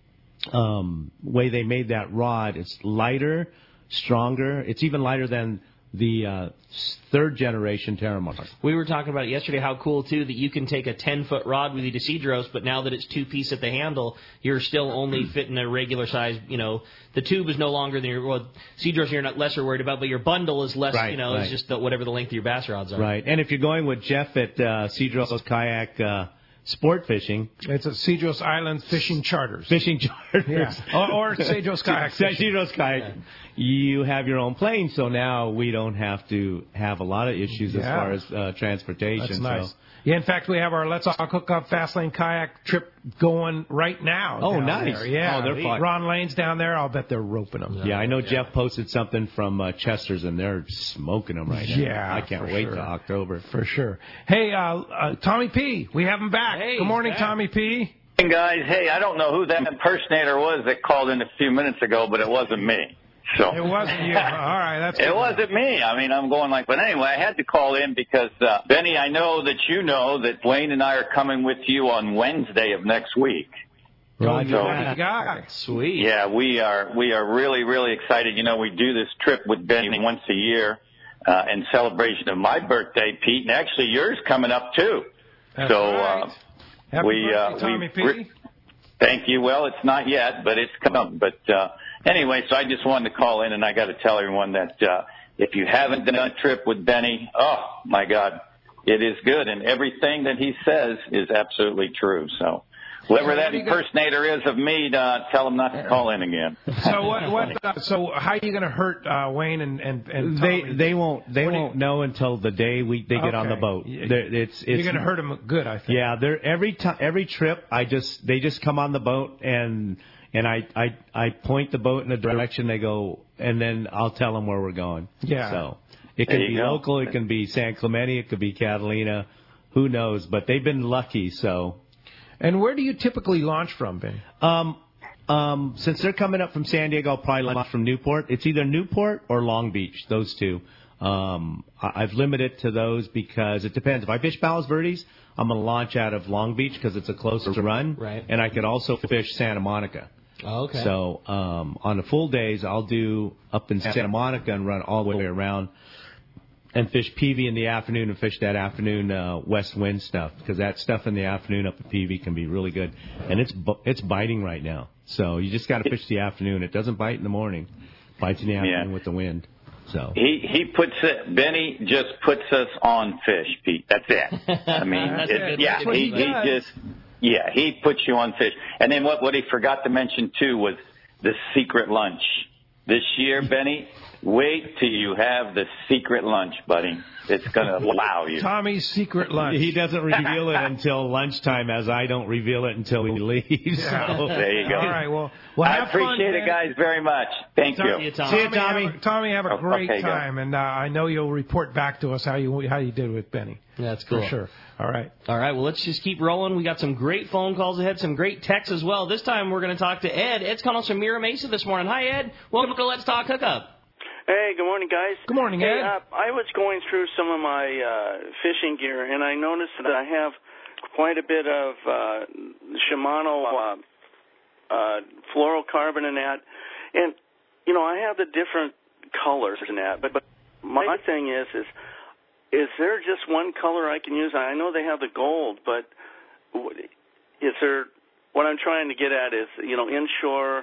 um, way they made that rod. It's lighter, stronger. It's even lighter than the uh, third generation Terramar. We were talking about it yesterday, how cool, too, that you can take a ten-foot rod with you to Cedros, but now that it's two-piece at the handle, you're still only fitting a regular size, you know, the tube is no longer than your, well, Cedros you're not lesser worried about, but your bundle is less, right, you know, right. it's just the, whatever the length of your bass rods are. Right, and if you're going with Jeff at uh, Cedros Kayak uh, Sport Fishing. It's a Cedros Island Fishing Charters. Fishing Charters. Yeah. Or, or Cedros Kayak. Cedros Kayak. Yeah. You have your own plane, so now we don't have to have a lot of issues yeah. as far as uh, transportation. That's nice. So. Yeah, in fact, we have our Let's All Cook Up Fastlane Kayak trip going right now. Oh, nice. There. Yeah. Oh, they're fun. Ron Lane's down there. I'll bet they're roping them. Yeah, I know yeah. Jeff posted something from uh, Chester's, and they're smoking them right now. Yeah, I can't wait sure. till October. For sure. Hey, uh, uh, Tommy P., we have him back. Hey, Good morning, back. Tommy P. Hey, guys. Hey, I don't know who that impersonator was that called in a few minutes ago, but it wasn't me. So it wasn't you. All right, that's. It wasn't me. I mean, I'm going like, but anyway, I had to call in because uh, Benny, I know that you know that Wayne and I are coming with you on Wednesday of next week. Right. So, guy. Sweet. Yeah, we are. We are really, really excited. You know, we do this trip with Benny once a year uh, in celebration of my birthday, Pete, and actually yours coming up too. That's so right. uh, Happy we, birthday, uh, Tommy we, P. Thank you. Well, it's not yet, but it's come. But uh, anyway, so I just wanted to call in, and I got to tell everyone that uh, if you haven't done a trip with Benny, oh my God, it is good, and everything that he says is absolutely true. So whoever that impersonator is of me, uh, tell him not to call in again. So what? what uh, so how are you going to hurt uh, Wayne and and, and they Tommy? they won't they What do won't you- know until the day we they get Okay. on the boat. They're- It's, it's You're going to hurt them good, I think. Yeah, they're every time every trip I just they just come on the boat and and I I I point the boat in a direction they go, and then I'll tell them where we're going. Yeah. So it There can you be go. local, it can be San Clemente, it could be Catalina, who knows? But they've been lucky. So And where do you typically launch from, Ben? um um since they're coming up from San Diego, I'll probably launch from Newport. It's either Newport or Long Beach, those two. Um, I- I've limited to those because it depends. If I fish Palos Verdes, I'm going to launch out of Long Beach because it's a closer run. Right. And I could also fish Santa Monica. Oh, okay. So um, on the full days, I'll do up in Santa Monica and run all the way around and fish P V in the afternoon and fish that afternoon uh, west wind stuff because that stuff in the afternoon up at P V can be really good. And it's bu- it's biting right now. So you just got to fish the afternoon. It doesn't bite in the morning. It bites in the afternoon Yeah. with the wind. So He he puts it. Benny just puts us on fish, Pete. That's it. I mean, That's it, it. yeah, That's what he, he he does. just yeah he puts you on fish. And then what what he forgot to mention too was the secret lunch this year, Benny. Wait till you have the secret lunch, buddy. It's going to wow you. Tommy's secret lunch. He doesn't reveal it until lunchtime, as I don't reveal it until he leaves. Yeah. So. There you go. All right, well, well I have appreciate fun, it, guys, very much. Thank Tommy, you. Tommy. See you, Tommy. Have a, Tommy, have a Oh, great okay, time, go. and uh, I know you'll report back to us how you how you did with Benny. That's cool. For sure. All right. All right, well, let's just keep rolling. We got some great phone calls ahead, some great texts as well. This time we're going to talk to Ed. Ed's calling us from Mira Mesa this morning. Hi, Ed. Welcome to Let's Talk Hookup. Hey, good morning, guys. Good morning, hey, Ed. Uh, I was going through some of my uh, fishing gear, and I noticed that I have quite a bit of uh, Shimano uh, uh, fluorocarbon in that. And, you know, I have the different colors in that. But, but my thing is, is, is there just one color I can use? I know they have the gold, but is there, what I'm trying to get at is, you know, inshore,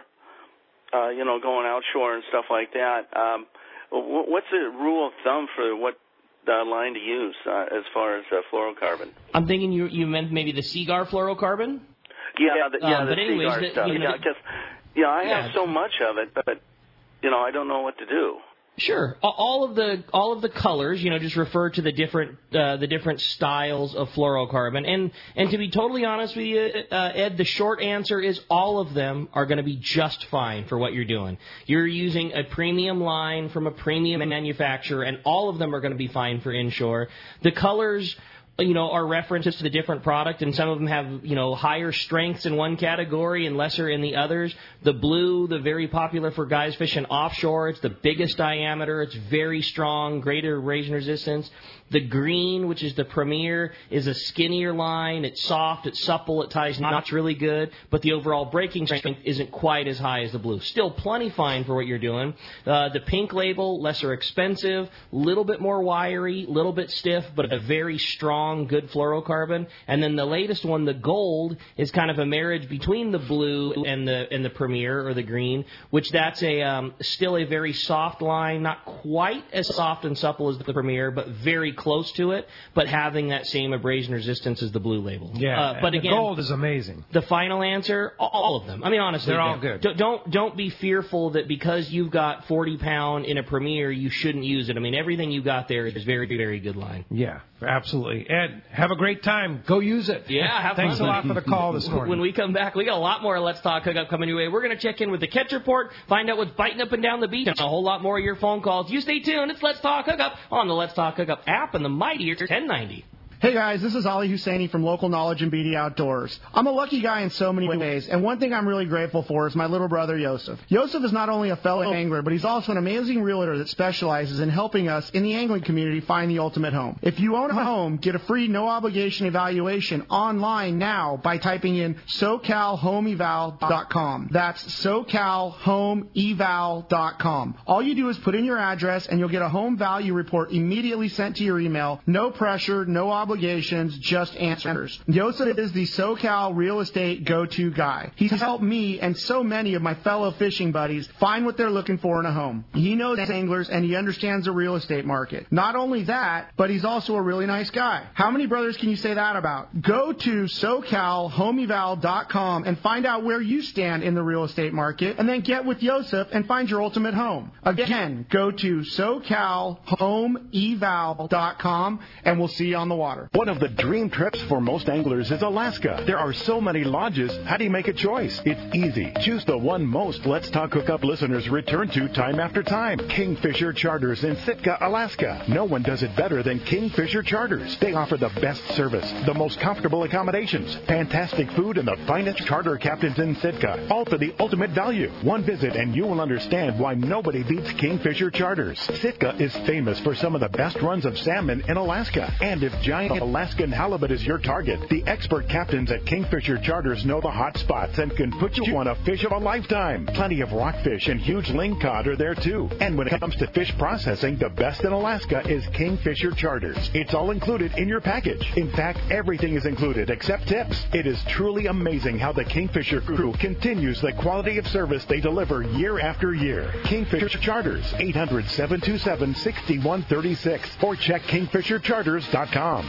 Uh, you know, going outshore and stuff like that. Um, what's the rule of thumb for what uh, line to use uh, as far as uh, fluorocarbon? I'm thinking you you meant maybe the Seagar fluorocarbon? Yeah, the, yeah, uh, the but anyways, Seagar the, stuff. you know, yeah, cause, yeah, I yeah. have so much of it, but, you know, I don't know what to do. Sure. All of the all of the colors, you know, just refer to the different uh, the different styles of fluorocarbon. And and to be totally honest with you, uh, Ed, the short answer is all of them are going to be just fine for what you're doing. You're using a premium line from a premium manufacturer, and all of them are going to be fine for inshore. The colors, you know, are references to the different product, and some of them have, you know, higher strengths in one category and lesser in the others. The blue, the very popular for guys fishing offshore, it's the biggest diameter, it's very strong, greater abrasion resistance. The green, which is the premier, is a skinnier line. It's soft, it's supple, it ties knots really good, but the overall breaking strength isn't quite as high as the blue. Still plenty fine for what you're doing. Uh, the pink label, lesser expensive, little bit more wiry, little bit stiff, but a very strong, good fluorocarbon. And then the latest one, the gold, is kind of a marriage between the blue and the and the premier or the green, which that's a um, still a very soft line, not quite as soft and supple as the premier, but very close to it, but having that same abrasion resistance as the blue label. Yeah, uh, but and again, the gold is amazing. The final answer, all of them. I mean, honestly, they're all good. Don't, don't don't be fearful that because you've got forty pound in a Premier, you shouldn't use it. I mean, everything you got there is very, very good line. Yeah, absolutely. Ed, have a great time. Go use it. Yeah, have Thanks fun. a lot for the call this morning. When we come back, we got a lot more Let's Talk Hookup coming your way. We're going to check in with the catch report, find out what's biting up and down the beach, and a whole lot more of your phone calls. You stay tuned. It's Let's Talk Hookup on the Let's Talk Hookup app and the mightier ten ninety. Hey guys, this is Ali Husseini from Local Knowledge and B D Outdoors. I'm a lucky guy in so many ways, and one thing I'm really grateful for is my little brother Yosef. Yosef is not only a fellow angler, but he's also an amazing realtor that specializes in helping us in the angling community find the ultimate home. If you own a home, get a free no-obligation evaluation online now by typing in so cal home eval dot com. That's so cal home eval dot com. All you do is put in your address, and you'll get a home value report immediately sent to your email. No pressure, no obligation. Obligations, just answers. Yosef is the SoCal real estate go-to guy. He's helped me and so many of my fellow fishing buddies find what they're looking for in a home. He knows anglers and he understands the real estate market. Not only that, but he's also a really nice guy. How many brothers can you say that about? Go to so cal home eval dot com and find out where you stand in the real estate market, and then get with Yosef and find your ultimate home. Again, go to so cal home eval dot com and we'll see you on the water. One of the dream trips for most anglers is Alaska. There are so many lodges. How do you make a choice? It's easy. Choose the one most Let's Talk Hookup listeners return to time after time. Kingfisher Charters in Sitka, Alaska. No one does it better than Kingfisher Charters. They offer the best service, the most comfortable accommodations, fantastic food, and the finest charter captains in Sitka. All for the ultimate value. One visit and you will understand why nobody beats Kingfisher Charters. Sitka is famous for some of the best runs of salmon in Alaska. And if giant Alaskan halibut is your target, the expert captains at Kingfisher Charters know the hot spots and can put you on a fish of a lifetime. Plenty of rockfish and huge lingcod are there too. And when it comes to fish processing, the best in Alaska is Kingfisher Charters. It's all included in your package. In fact, everything is included except tips. It is truly amazing how the Kingfisher crew continues the quality of service they deliver year after year. Kingfisher Charters, eight hundred, seven two seven, six one three six, or check kingfisher charters dot com.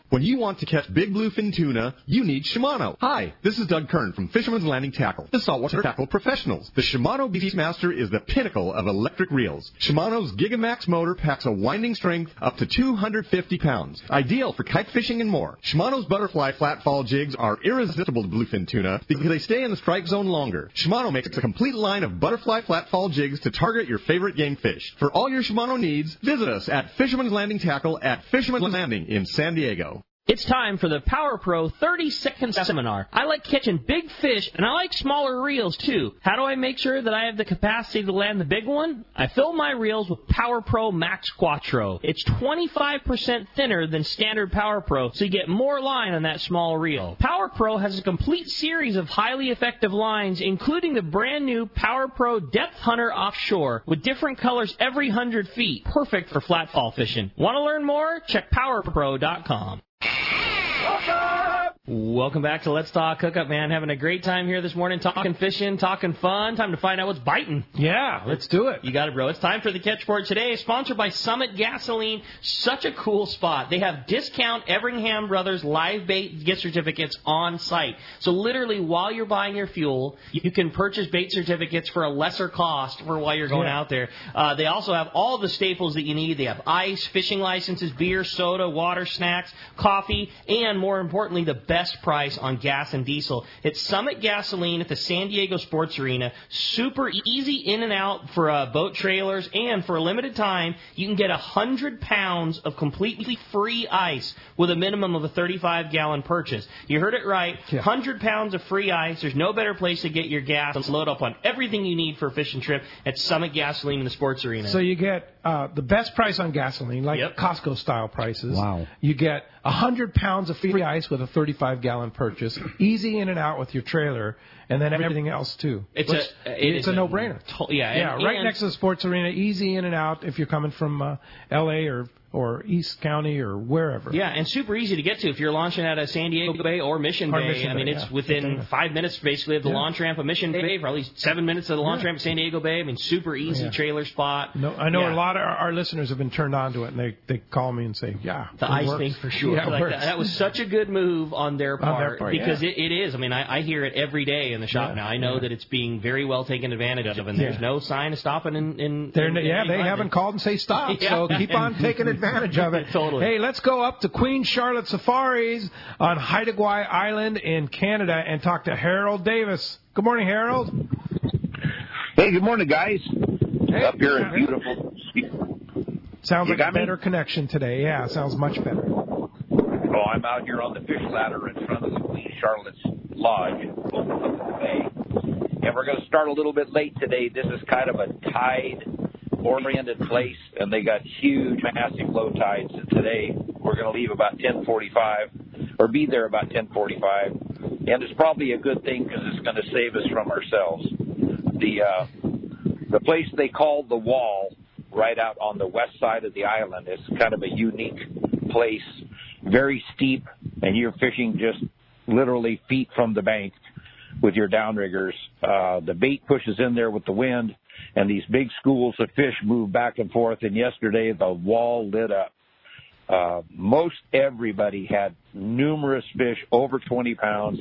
When you want to catch big bluefin tuna, you need Shimano. Hi, this is Doug Kern from Fisherman's Landing Tackle, the saltwater tackle professionals. The Shimano Beastmaster is the pinnacle of electric reels. Shimano's Gigamax motor packs a winding strength up to two hundred fifty pounds, ideal for kite fishing and more. Shimano's butterfly flat-fall jigs are irresistible to bluefin tuna because they stay in the strike zone longer. Shimano makes a complete line of butterfly flat-fall jigs to target your favorite game fish. For all your Shimano needs, visit us at Fisherman's Landing Tackle at Fisherman's Landing in San Diego. It's time for the Power Pro thirty second Seminar. I like catching big fish, and I like smaller reels, too. How do I make sure that I have the capacity to land the big one? I fill my reels with Power Pro Max Quattro. It's twenty-five percent thinner than standard Power Pro, so you get more line on that small reel. Power Pro has a complete series of highly effective lines, including the brand new Power Pro Depth Hunter Offshore, with different colors every one hundred feet. Perfect for flatfall fishing. Want to learn more? Check power pro dot com. Welcome back to Let's Talk Hookup, man. Having a great time here this morning, talking fishing, talking fun. Time to find out what's biting. Yeah, let's do it. You got it, bro. It's time for the Catch Report today, sponsored by Summit Gasoline. Such a cool spot. They have discount Everingham Brothers live bait gift certificates on site. So literally, while you're buying your fuel, you can purchase bait certificates for a lesser cost for while you're going yeah. out there. Uh, they also have all the staples that you need. They have ice, fishing licenses, beer, soda, water, snacks, coffee, and more importantly, the best Best price on gas and diesel. It's Summit Gasoline at the San Diego Sports Arena. Super easy in and out for uh, boat trailers, and for a limited time, you can get one hundred pounds of completely free ice with a minimum of a thirty-five gallon purchase. You heard it right. Yeah. one hundred pounds of free ice. There's no better place to get your gas and load up on everything you need for a fishing trip at Summit Gasoline in the Sports Arena. So you get uh, the best price on gasoline, like yep. Costco-style prices. Wow. You get one hundred pounds of free ice with a thirty-five gallon purchase, easy in and out with your trailer, and then everything else too. It's Which, a it it's a, a no-brainer. To, yeah, yeah, and, right and, next to the sports arena, easy in and out if you're coming from uh, L A or or East County or wherever. Yeah, and super easy to get to if you're launching out of San Diego Bay or Mission or Bay. Mission I mean, Bay, it's yeah. within five minutes basically of the yeah. launch ramp of Mission Bay, probably seven minutes of the launch yeah. ramp of San Diego Bay. I mean, super easy yeah. trailer spot. No, I know yeah. a lot of our, our listeners have been turned on to it, and they, they call me and say, yeah, the ice works. thing for sure. Yeah, like that, that was such a good move on their part, on their part because yeah. it, it is. I mean, I, I hear it every day in the shop yeah. now. I know yeah. that it's being very well taken advantage of, and there's yeah. no sign of stopping in. in, They're, in yeah, in they haven't called and say stop, yeah. so keep on taking advantage of it. Totally. Hey, let's go up to Queen Charlotte Safaris on Haida Gwaii Island in Canada and talk to Harold Davis. Good morning, Harold. Hey, good morning, guys. Hey, up here in beautiful. Sounds you like a me? better connection today. Yeah, sounds much better. Oh, I'm out here on the fish ladder in front of the Queen Charlotte's Lodge, Bay. And we're going to start a little bit late today. This is kind of a tide-oriented place, and they got huge, massive low tides. And today we're going to leave about ten forty-five, or be there about ten forty-five. And it's probably a good thing because it's going to save us from ourselves. The uh, the place they call the Wall, right out on the west side of the island, is kind of a unique place, very steep, and you're fishing just literally feet from the bank with your downriggers. Uh, the bait pushes in there with the wind, and these big schools of fish move back and forth. And yesterday, the Wall lit up. Uh, most everybody had numerous fish over twenty pounds.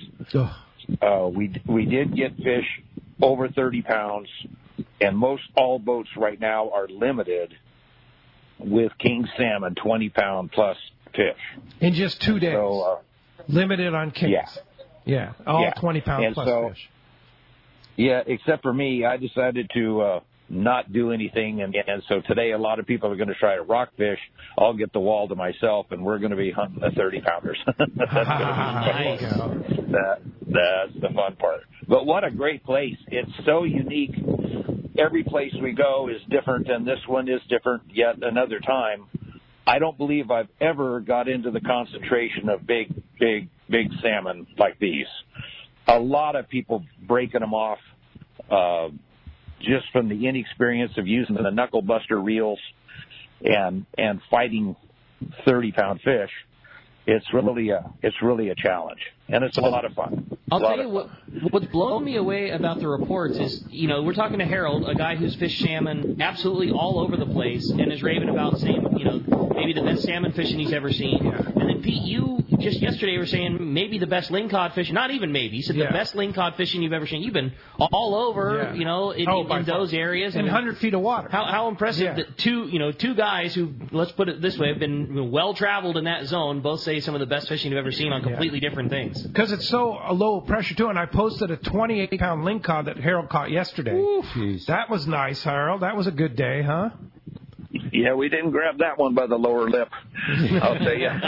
Uh, we we did get fish over thirty pounds, and most all boats right now are limited with king salmon, twenty pound plus fish. In just two days. So, uh, limited on kings. Yeah. Yeah, all yeah. twenty pound and plus so, fish. Yeah, except for me, I decided to uh, not do anything, and, and so today a lot of people are going to try to rockfish. I'll get the Wall to myself, and we're going to be hunting the thirty pounders. That's going to be fun. That, that's the fun part. But what a great place. It's so unique. Every place we go is different, and this one is different yet another time. I don't believe I've ever got into the concentration of big, big, big salmon like these. A lot of people breaking them off uh, just from the inexperience of using the knuckle buster reels and and fighting thirty pound fish. It's really a it's really a challenge, and it's a lot of fun. I'll tell you what, what's blown me away about the reports is, you know, we're talking to Harold, a guy who's fished salmon absolutely all over the place and is raving about saying, you know, maybe the best salmon fishing he's ever seen. And then Pete, you just yesterday were saying maybe the best lingcod fishing. Not even maybe. You said Yeah. the best lingcod fishing you've ever seen. You've been all over, Yeah. you know, in, Oh, in, by in far. those areas. In I mean, one hundred feet of water. How, how impressive Yeah. that two, you know, two guys who, let's put it this way, have been well traveled in that zone, both say some of the best fishing you've ever seen on completely different things. Because it's so a low pressure, too, and I posted a twenty-eight pound lingcod that Harold caught yesterday. That was nice, Harold. That was a good day, huh? Yeah, we didn't grab that one by the lower lip. I'll tell you.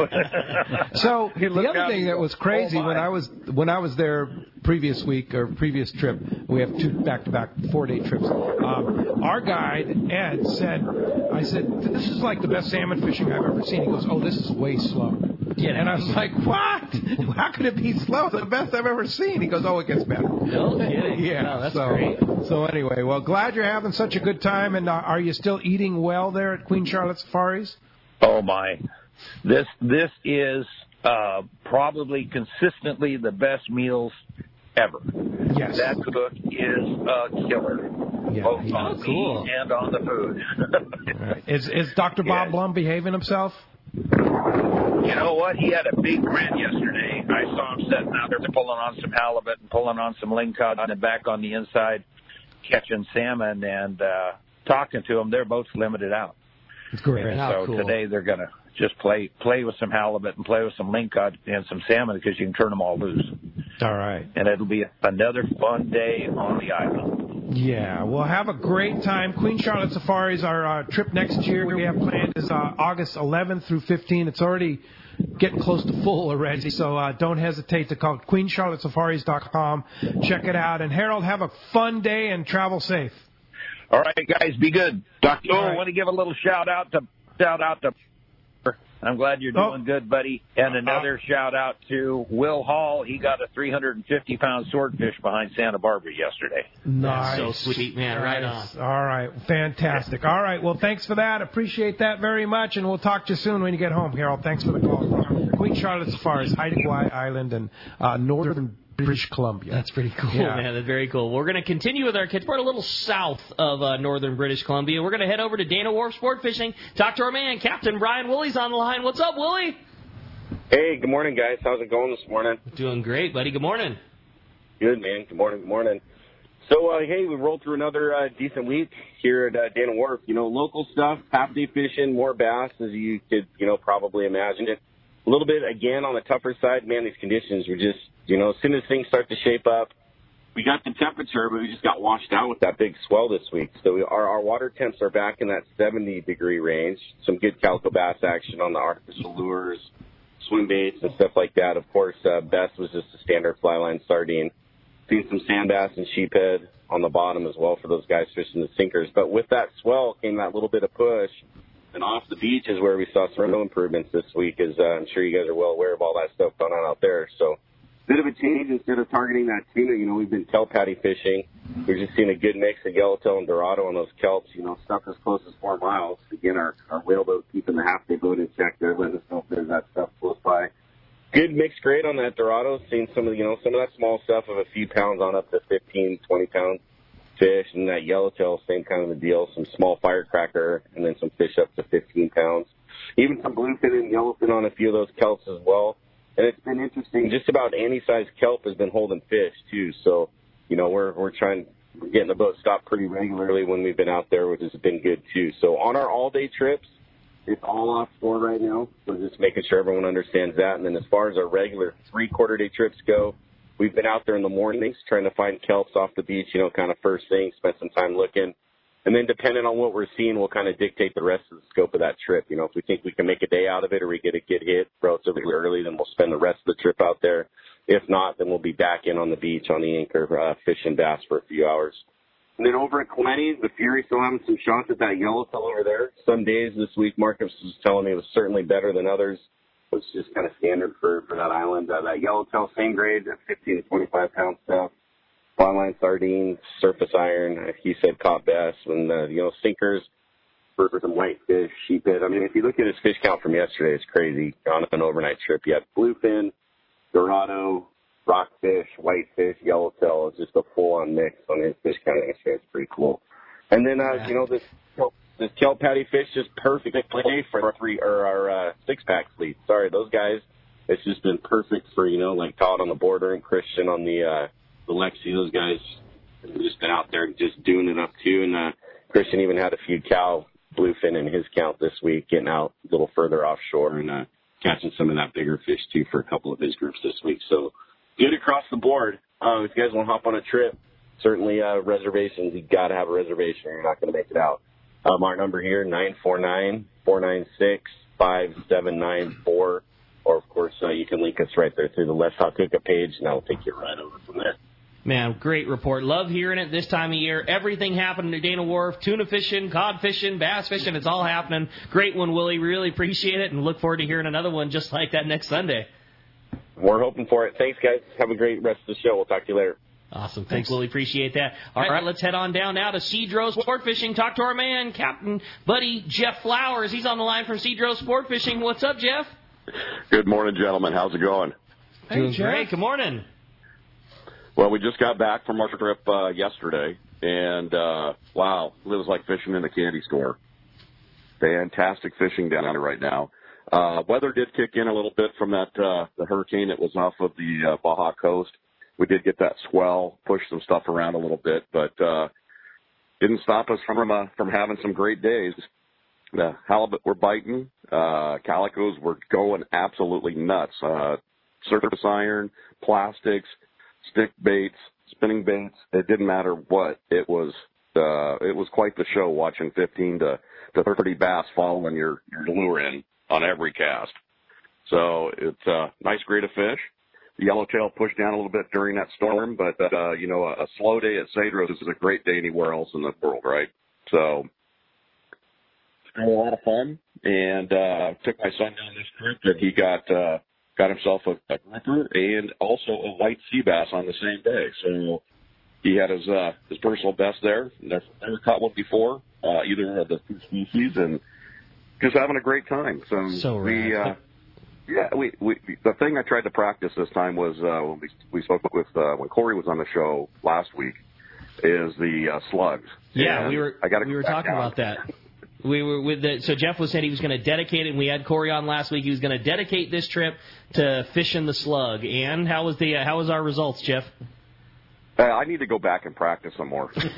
So the Look other out. thing that was crazy Oh, my. when I was when I was there previous week or previous trip, we have two back-to-back four-day trips. Um, our guide Ed said, "I said this is like the best salmon fishing I've ever seen." He goes, "Oh, this is way slow." Yeah. And I was like, "What? How could it be slow? It's the best I've ever seen." He goes, "Oh, it gets better." No kidding. Yeah, No, that's so, great. So anyway, well, glad you're having such a good time, and uh, are you still eating well there at Queen Charlotte Safaris? Oh my! This this is uh, probably consistently the best meals ever. Yes. That cook is a killer, Yeah, both he's on cool. me and on the food. Is is Doctor Bob Yes. Blum behaving himself? You know what? He had a big grin yesterday. I saw him sitting out there pulling on some halibut and pulling on some lingcod and back on the inside catching salmon and uh, talking to him. They're both limited out. It's great. And How so cool. today they're going to just play play with some halibut and play with some lingcod and some salmon because you can turn them all loose. All right. And it'll be another fun day on the island. Yeah, we'll have a great time. Queen Charlotte Safaris, our uh, trip next year we have planned is uh, August eleventh through fifteenth. It's already getting close to full already, so uh, don't hesitate to call queen charlotte safaris dot com. Check it out. And Harold, have a fun day and travel safe. All right, guys, be good. Doctor Oh, All right. I want to give a little shout out to shout out to. I'm glad you're doing Oh. good, buddy. And another shout out to Will Hall. He got a three hundred fifty pound swordfish behind Santa Barbara yesterday. Nice. So sweet, man. Right on. Nice. All right. Fantastic. All right. Well, thanks for that. Appreciate that very much. And we'll talk to you soon when you get home, Harold. Thanks for the call. Queen Charlotte Safaris, Hawaii Island, and uh, northern British Columbia. That's pretty cool, Yeah. man. That's very cool. We're going to continue with our kids. We're a little south of uh, northern British Columbia. We're going to head over to Dana Wharf Sport Fishing, talk to our man, Captain Brian Woolley's on the line. What's up, Woolley? Hey, good morning, guys. How's it going this morning? Doing great, buddy. Good morning. Good, man. Good morning. Good morning. So, uh, hey, we rolled through another uh, decent week here at uh, Dana Wharf. You know, local stuff, half-day fishing, more bass, as you could, you know, probably imagine it. A little bit, again, on the tougher side, man, these conditions were just, you know, as soon as things start to shape up, we got the temperature, but we just got washed out with that big swell this week. So we, our, our water temps are back in that seventy-degree range. Some good calico bass action on the artificial lures, swim baits, and stuff like that. Of course, uh, best was just a standard fly line sardine. Seen some sand bass and sheephead on the bottom as well for those guys fishing the sinkers. But with that swell came that little bit of push. And off the beach is where we saw some real improvements this week, as uh, I'm sure you guys are well aware of all that stuff going on out there. So bit of a change. Instead of targeting that tuna, you know, we've been kelp patty fishing. We're just seeing a good mix of yellowtail and dorado on those kelps, you know, stuff as close as four miles. Again, our, our whale boat keeping the half-day boat in check there, letting us know if there's that stuff close by. Good mixed grade on that dorado. Seen some of the, you know, some of that small stuff of a few pounds on up to fifteen, twenty pound fish. And that yellowtail, same kind of a deal. Some small firecracker and then some fish up to fifteen pounds. Even some bluefin and yellowfin on a few of those kelps as well. And it's been interesting. Just about any size kelp has been holding fish too. So, you know, we're we're trying we're getting the boat stopped pretty regularly when we've been out there, which has been good too. So on our all day trips, it's all offshore right now. So just making sure everyone understands that. And then as far as our regular three quarter day trips go, we've been out there in the mornings trying to find kelps off the beach, you know, kind of first thing, spend some time looking. And then depending on what we're seeing, we'll kind of dictate the rest of the scope of that trip. You know, if we think we can make a day out of it or we get a good hit relatively early, then we'll spend the rest of the trip out there. If not, then we'll be back in on the beach on the anchor, uh, fishing bass for a few hours. And then over at Clenny, the Fury still having some shots at that yellowtail over there. Some days this week, Marcus was telling me it was certainly better than others. It's just kind of standard for, for that island. Uh, that yellowtail, same grade, fifteen to twenty-five pound stuff. Fly line sardines, surface iron, he said caught best. And, uh, you know, sinkers for, for some whitefish, sheephead. I mean, if you look at his fish count from yesterday, it's crazy. On an overnight trip, you had bluefin, dorado, rockfish, whitefish, yellowtail. It's just a full-on mix on his fish count yesterday. It's pretty cool. And then, uh, you know, this this kelp patty fish is perfect play for our three or our uh, six pack fleet. Sorry, those guys. It's just been perfect for, you know, like Todd on the border and Christian on the uh, the Lexi. Those guys have just been out there just doing it up too. And uh, Christian even had a few cow bluefin in his count this week, getting out a little further offshore and uh, catching some of that bigger fish too for a couple of his groups this week. So good across the board. Uh, if you guys want to hop on a trip, certainly uh, reservations. You got to have a reservation or you're not going to make it out. Um, our number here, nine four nine, four nine six, five seven nine four. Or, of course, uh, you can link us right there through the Let's Talk Hookup page, and that'll take you right over from there. Man, great report. Love hearing it this time of year. Everything happening at Dana Wharf, tuna fishing, cod fishing, bass fishing, it's all happening. Great one, Willie. Really appreciate it, and look forward to hearing another one just like that next Sunday. We're hoping for it. Thanks, guys. Have a great rest of the show. We'll talk to you later. Awesome. Thanks, Thanks, Willie. Appreciate that. All right, let's head on down now to Cedro Sport Fishing. Talk to our man, Captain Buddy Jeff Flowers. He's on the line from Cedro Sport Fishing. What's up, Jeff? Good morning, gentlemen. How's it going? Hey, Doing Jeff. Great. Good morning. Well, we just got back from our trip uh, yesterday, and uh, wow, it was like fishing in a candy store. Fantastic fishing down there right now. Uh, weather did kick in a little bit from that uh, the hurricane that was off of the uh, Baja coast. We did get that swell, push some stuff around a little bit, but uh, didn't stop us from uh, from having some great days. The halibut were biting. Uh, calicos were going absolutely nuts. Uh, surface iron, plastics, stick baits, spinning baits. It didn't matter what. It was uh, it was quite the show watching fifteen to thirty bass following your, your lure in on every cast. So it's a nice grade of fish. The yellowtail pushed down a little bit during that storm, but, uh, you know, a, a slow day at Cedros is a great day anywhere else in the world, right? So it's been a lot of fun, and uh, took my son down this trip, and he got uh, got himself a, a grouper and also a white sea bass on the same day. So he had his uh, his personal best there. Never, never caught one before, uh, either of the two species, and just having a great time. So, so we, uh, yeah, we, we the thing I tried to practice this time was uh, when we we spoke with uh, when Corey was on the show last week, is the uh, slugs. Yeah, and we were I gotta we were back talking down. about that. We were with the, so Jeff was said he was going to dedicate it, and we had Corey on last week. He was going to dedicate this trip to fishing the slug. And how was the uh, how was our results, Jeff? Uh, I need to go back and practice some more. It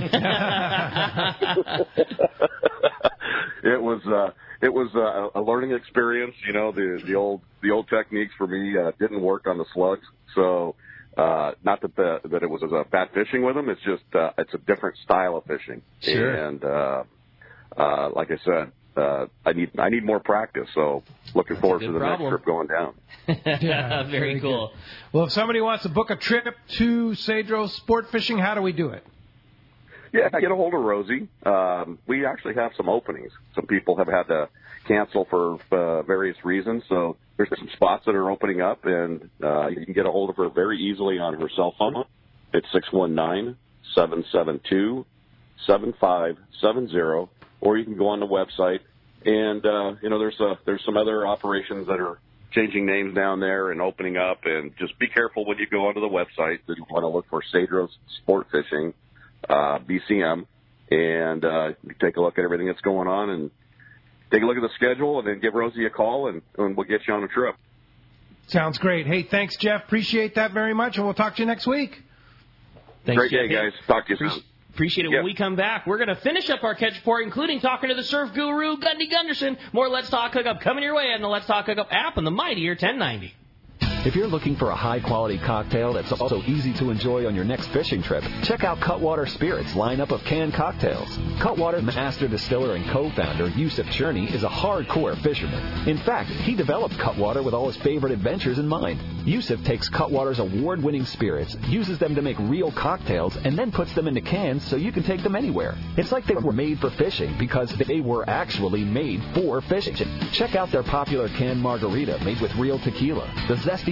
was uh, it was uh, a learning experience. You know, the the old the old techniques for me uh, didn't work on the slugs. So uh, not that the, that it was uh, bad fishing with them. It's just uh, it's a different style of fishing. Sure. And uh, uh, like I said, uh, I need I need more practice. So looking That's forward to the problem. next trip going down. Yeah, very, very cool. Good. Well, if somebody wants to book a trip to Cedros Sport Fishing, how do we do it? Yeah, get a hold of Rosie. Um, we actually have some openings. Some people have had to cancel for uh, various reasons, so there's some spots that are opening up, and uh, you can get a hold of her very easily on her cell phone. It's six one nine, seven seven two, seven five seven zero, or you can go on the website. And, uh, you know, there's, a, there's some other operations that are changing names down there and opening up, and just be careful when you go onto the website that you want to look for Cedros Sport Fishing, uh, B C M, and uh, you take a look at everything that's going on and take a look at the schedule, and then give Rosie a call, and, and we'll get you on a trip. Sounds great. Hey, thanks, Jeff. Appreciate that very much, and we'll talk to you next week. Thanks, Great Jeff. day, guys. Talk to you soon. Appreciate it. Yep. When we come back, we're going to finish up our catch report, including talking to the surf guru, Gundy Gunderson. More Let's Talk Hookup coming your way on the Let's Talk Hookup app and the mightier ten ninety. If you're looking for a high-quality cocktail that's also easy to enjoy on your next fishing trip, check out Cutwater Spirits' lineup of canned cocktails. Cutwater master distiller and co-founder Yusuf Cherney is a hardcore fisherman. In fact, he developed Cutwater with all his favorite adventures in mind. Yusuf takes Cutwater's award-winning spirits, uses them to make real cocktails, and then puts them into cans so you can take them anywhere. It's like they were made for fishing because they were actually made for fishing. Check out their popular canned margarita made with real tequila, the zesty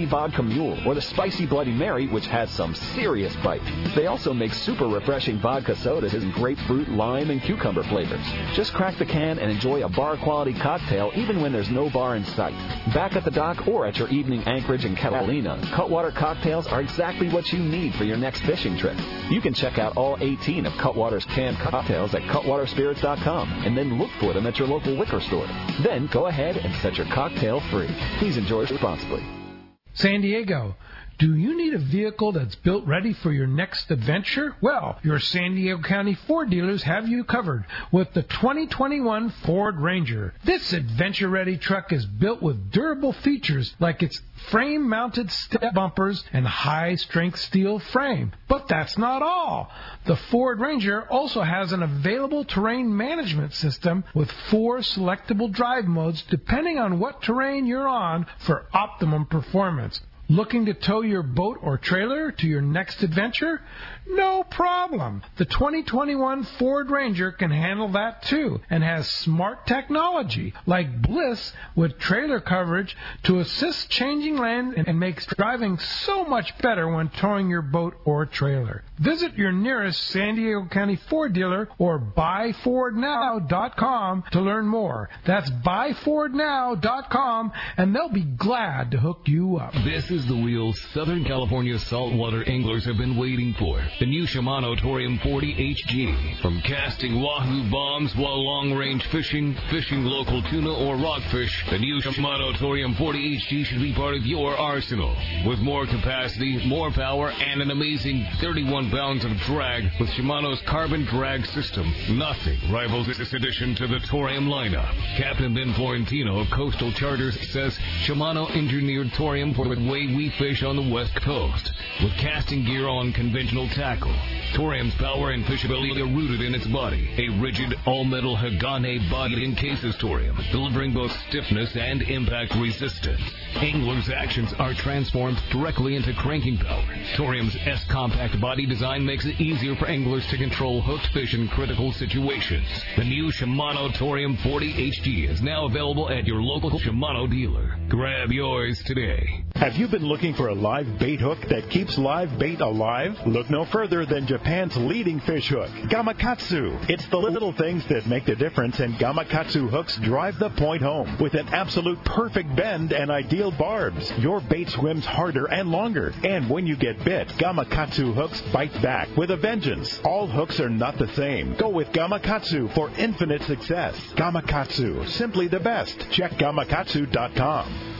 Vodka Mule or the Spicy Bloody Mary, which has some serious bite. They also make super refreshing vodka sodas in grapefruit, lime, and cucumber flavors. Just crack the can and enjoy a bar-quality cocktail even when there's no bar in sight. Back at the dock or at your evening anchorage in Catalina, Cutwater cocktails are exactly what you need for your next fishing trip. You can check out all eighteen of Cutwater's canned cocktails at cutwater spirits dot com and then look for them at your local liquor store. Then go ahead and set your cocktail free. Please enjoy responsibly. San Diego, do you need a vehicle that's built ready for your next adventure? Well, your San Diego County Ford dealers have you covered with the twenty twenty-one Ford Ranger. This adventure-ready truck is built with durable features like its frame-mounted step bumpers and high-strength steel frame. But that's not all. The Ford Ranger also has an available terrain management system with four selectable drive modes depending on what terrain you're on for optimum performance. Looking to tow your boat or trailer to your next adventure? No problem. The twenty twenty-one Ford Ranger can handle that too and has smart technology like Bliss with trailer coverage to assist changing lane and makes driving so much better when towing your boat or trailer. Visit your nearest San Diego County Ford dealer or buy ford now dot com to learn more. That's buy ford now dot com and they'll be glad to hook you up. This is the wheel Southern California saltwater anglers have been waiting for. The new Shimano Torium forty H G. From casting wahoo bombs while long-range fishing, fishing local tuna or rockfish, the new Shimano Torium forty H G should be part of your arsenal. With more capacity, more power, and an amazing thirty-one pounds of drag with Shimano's carbon drag system, nothing rivals this addition to the Torium lineup. Captain Ben Florentino of Coastal Charters says Shimano engineered Torium for the way we fish on the West Coast, with casting gear on conventional tackle. Torium's power and fishability are rooted in its body. A rigid, all-metal Hagane body encases Torium, delivering both stiffness and impact resistance. Anglers' actions are transformed directly into cranking power. Torium's S-compact body design makes it easier for anglers to control hooked fish in critical situations. The new Shimano Torium forty H G is now available at your local Shimano dealer. Grab yours today. Have you been looking for a live bait hook that keeps live bait alive? Look no further than Japan's leading fish hook, Gamakatsu. It's the little things that make the difference, and Gamakatsu hooks drive the point home. With an absolute perfect bend and ideal barbs, your bait swims harder and longer. And when you get bit, Gamakatsu hooks bite back with a vengeance. All hooks are not the same. Go with Gamakatsu for infinite success. Gamakatsu, simply the best. Check gamakatsu dot com.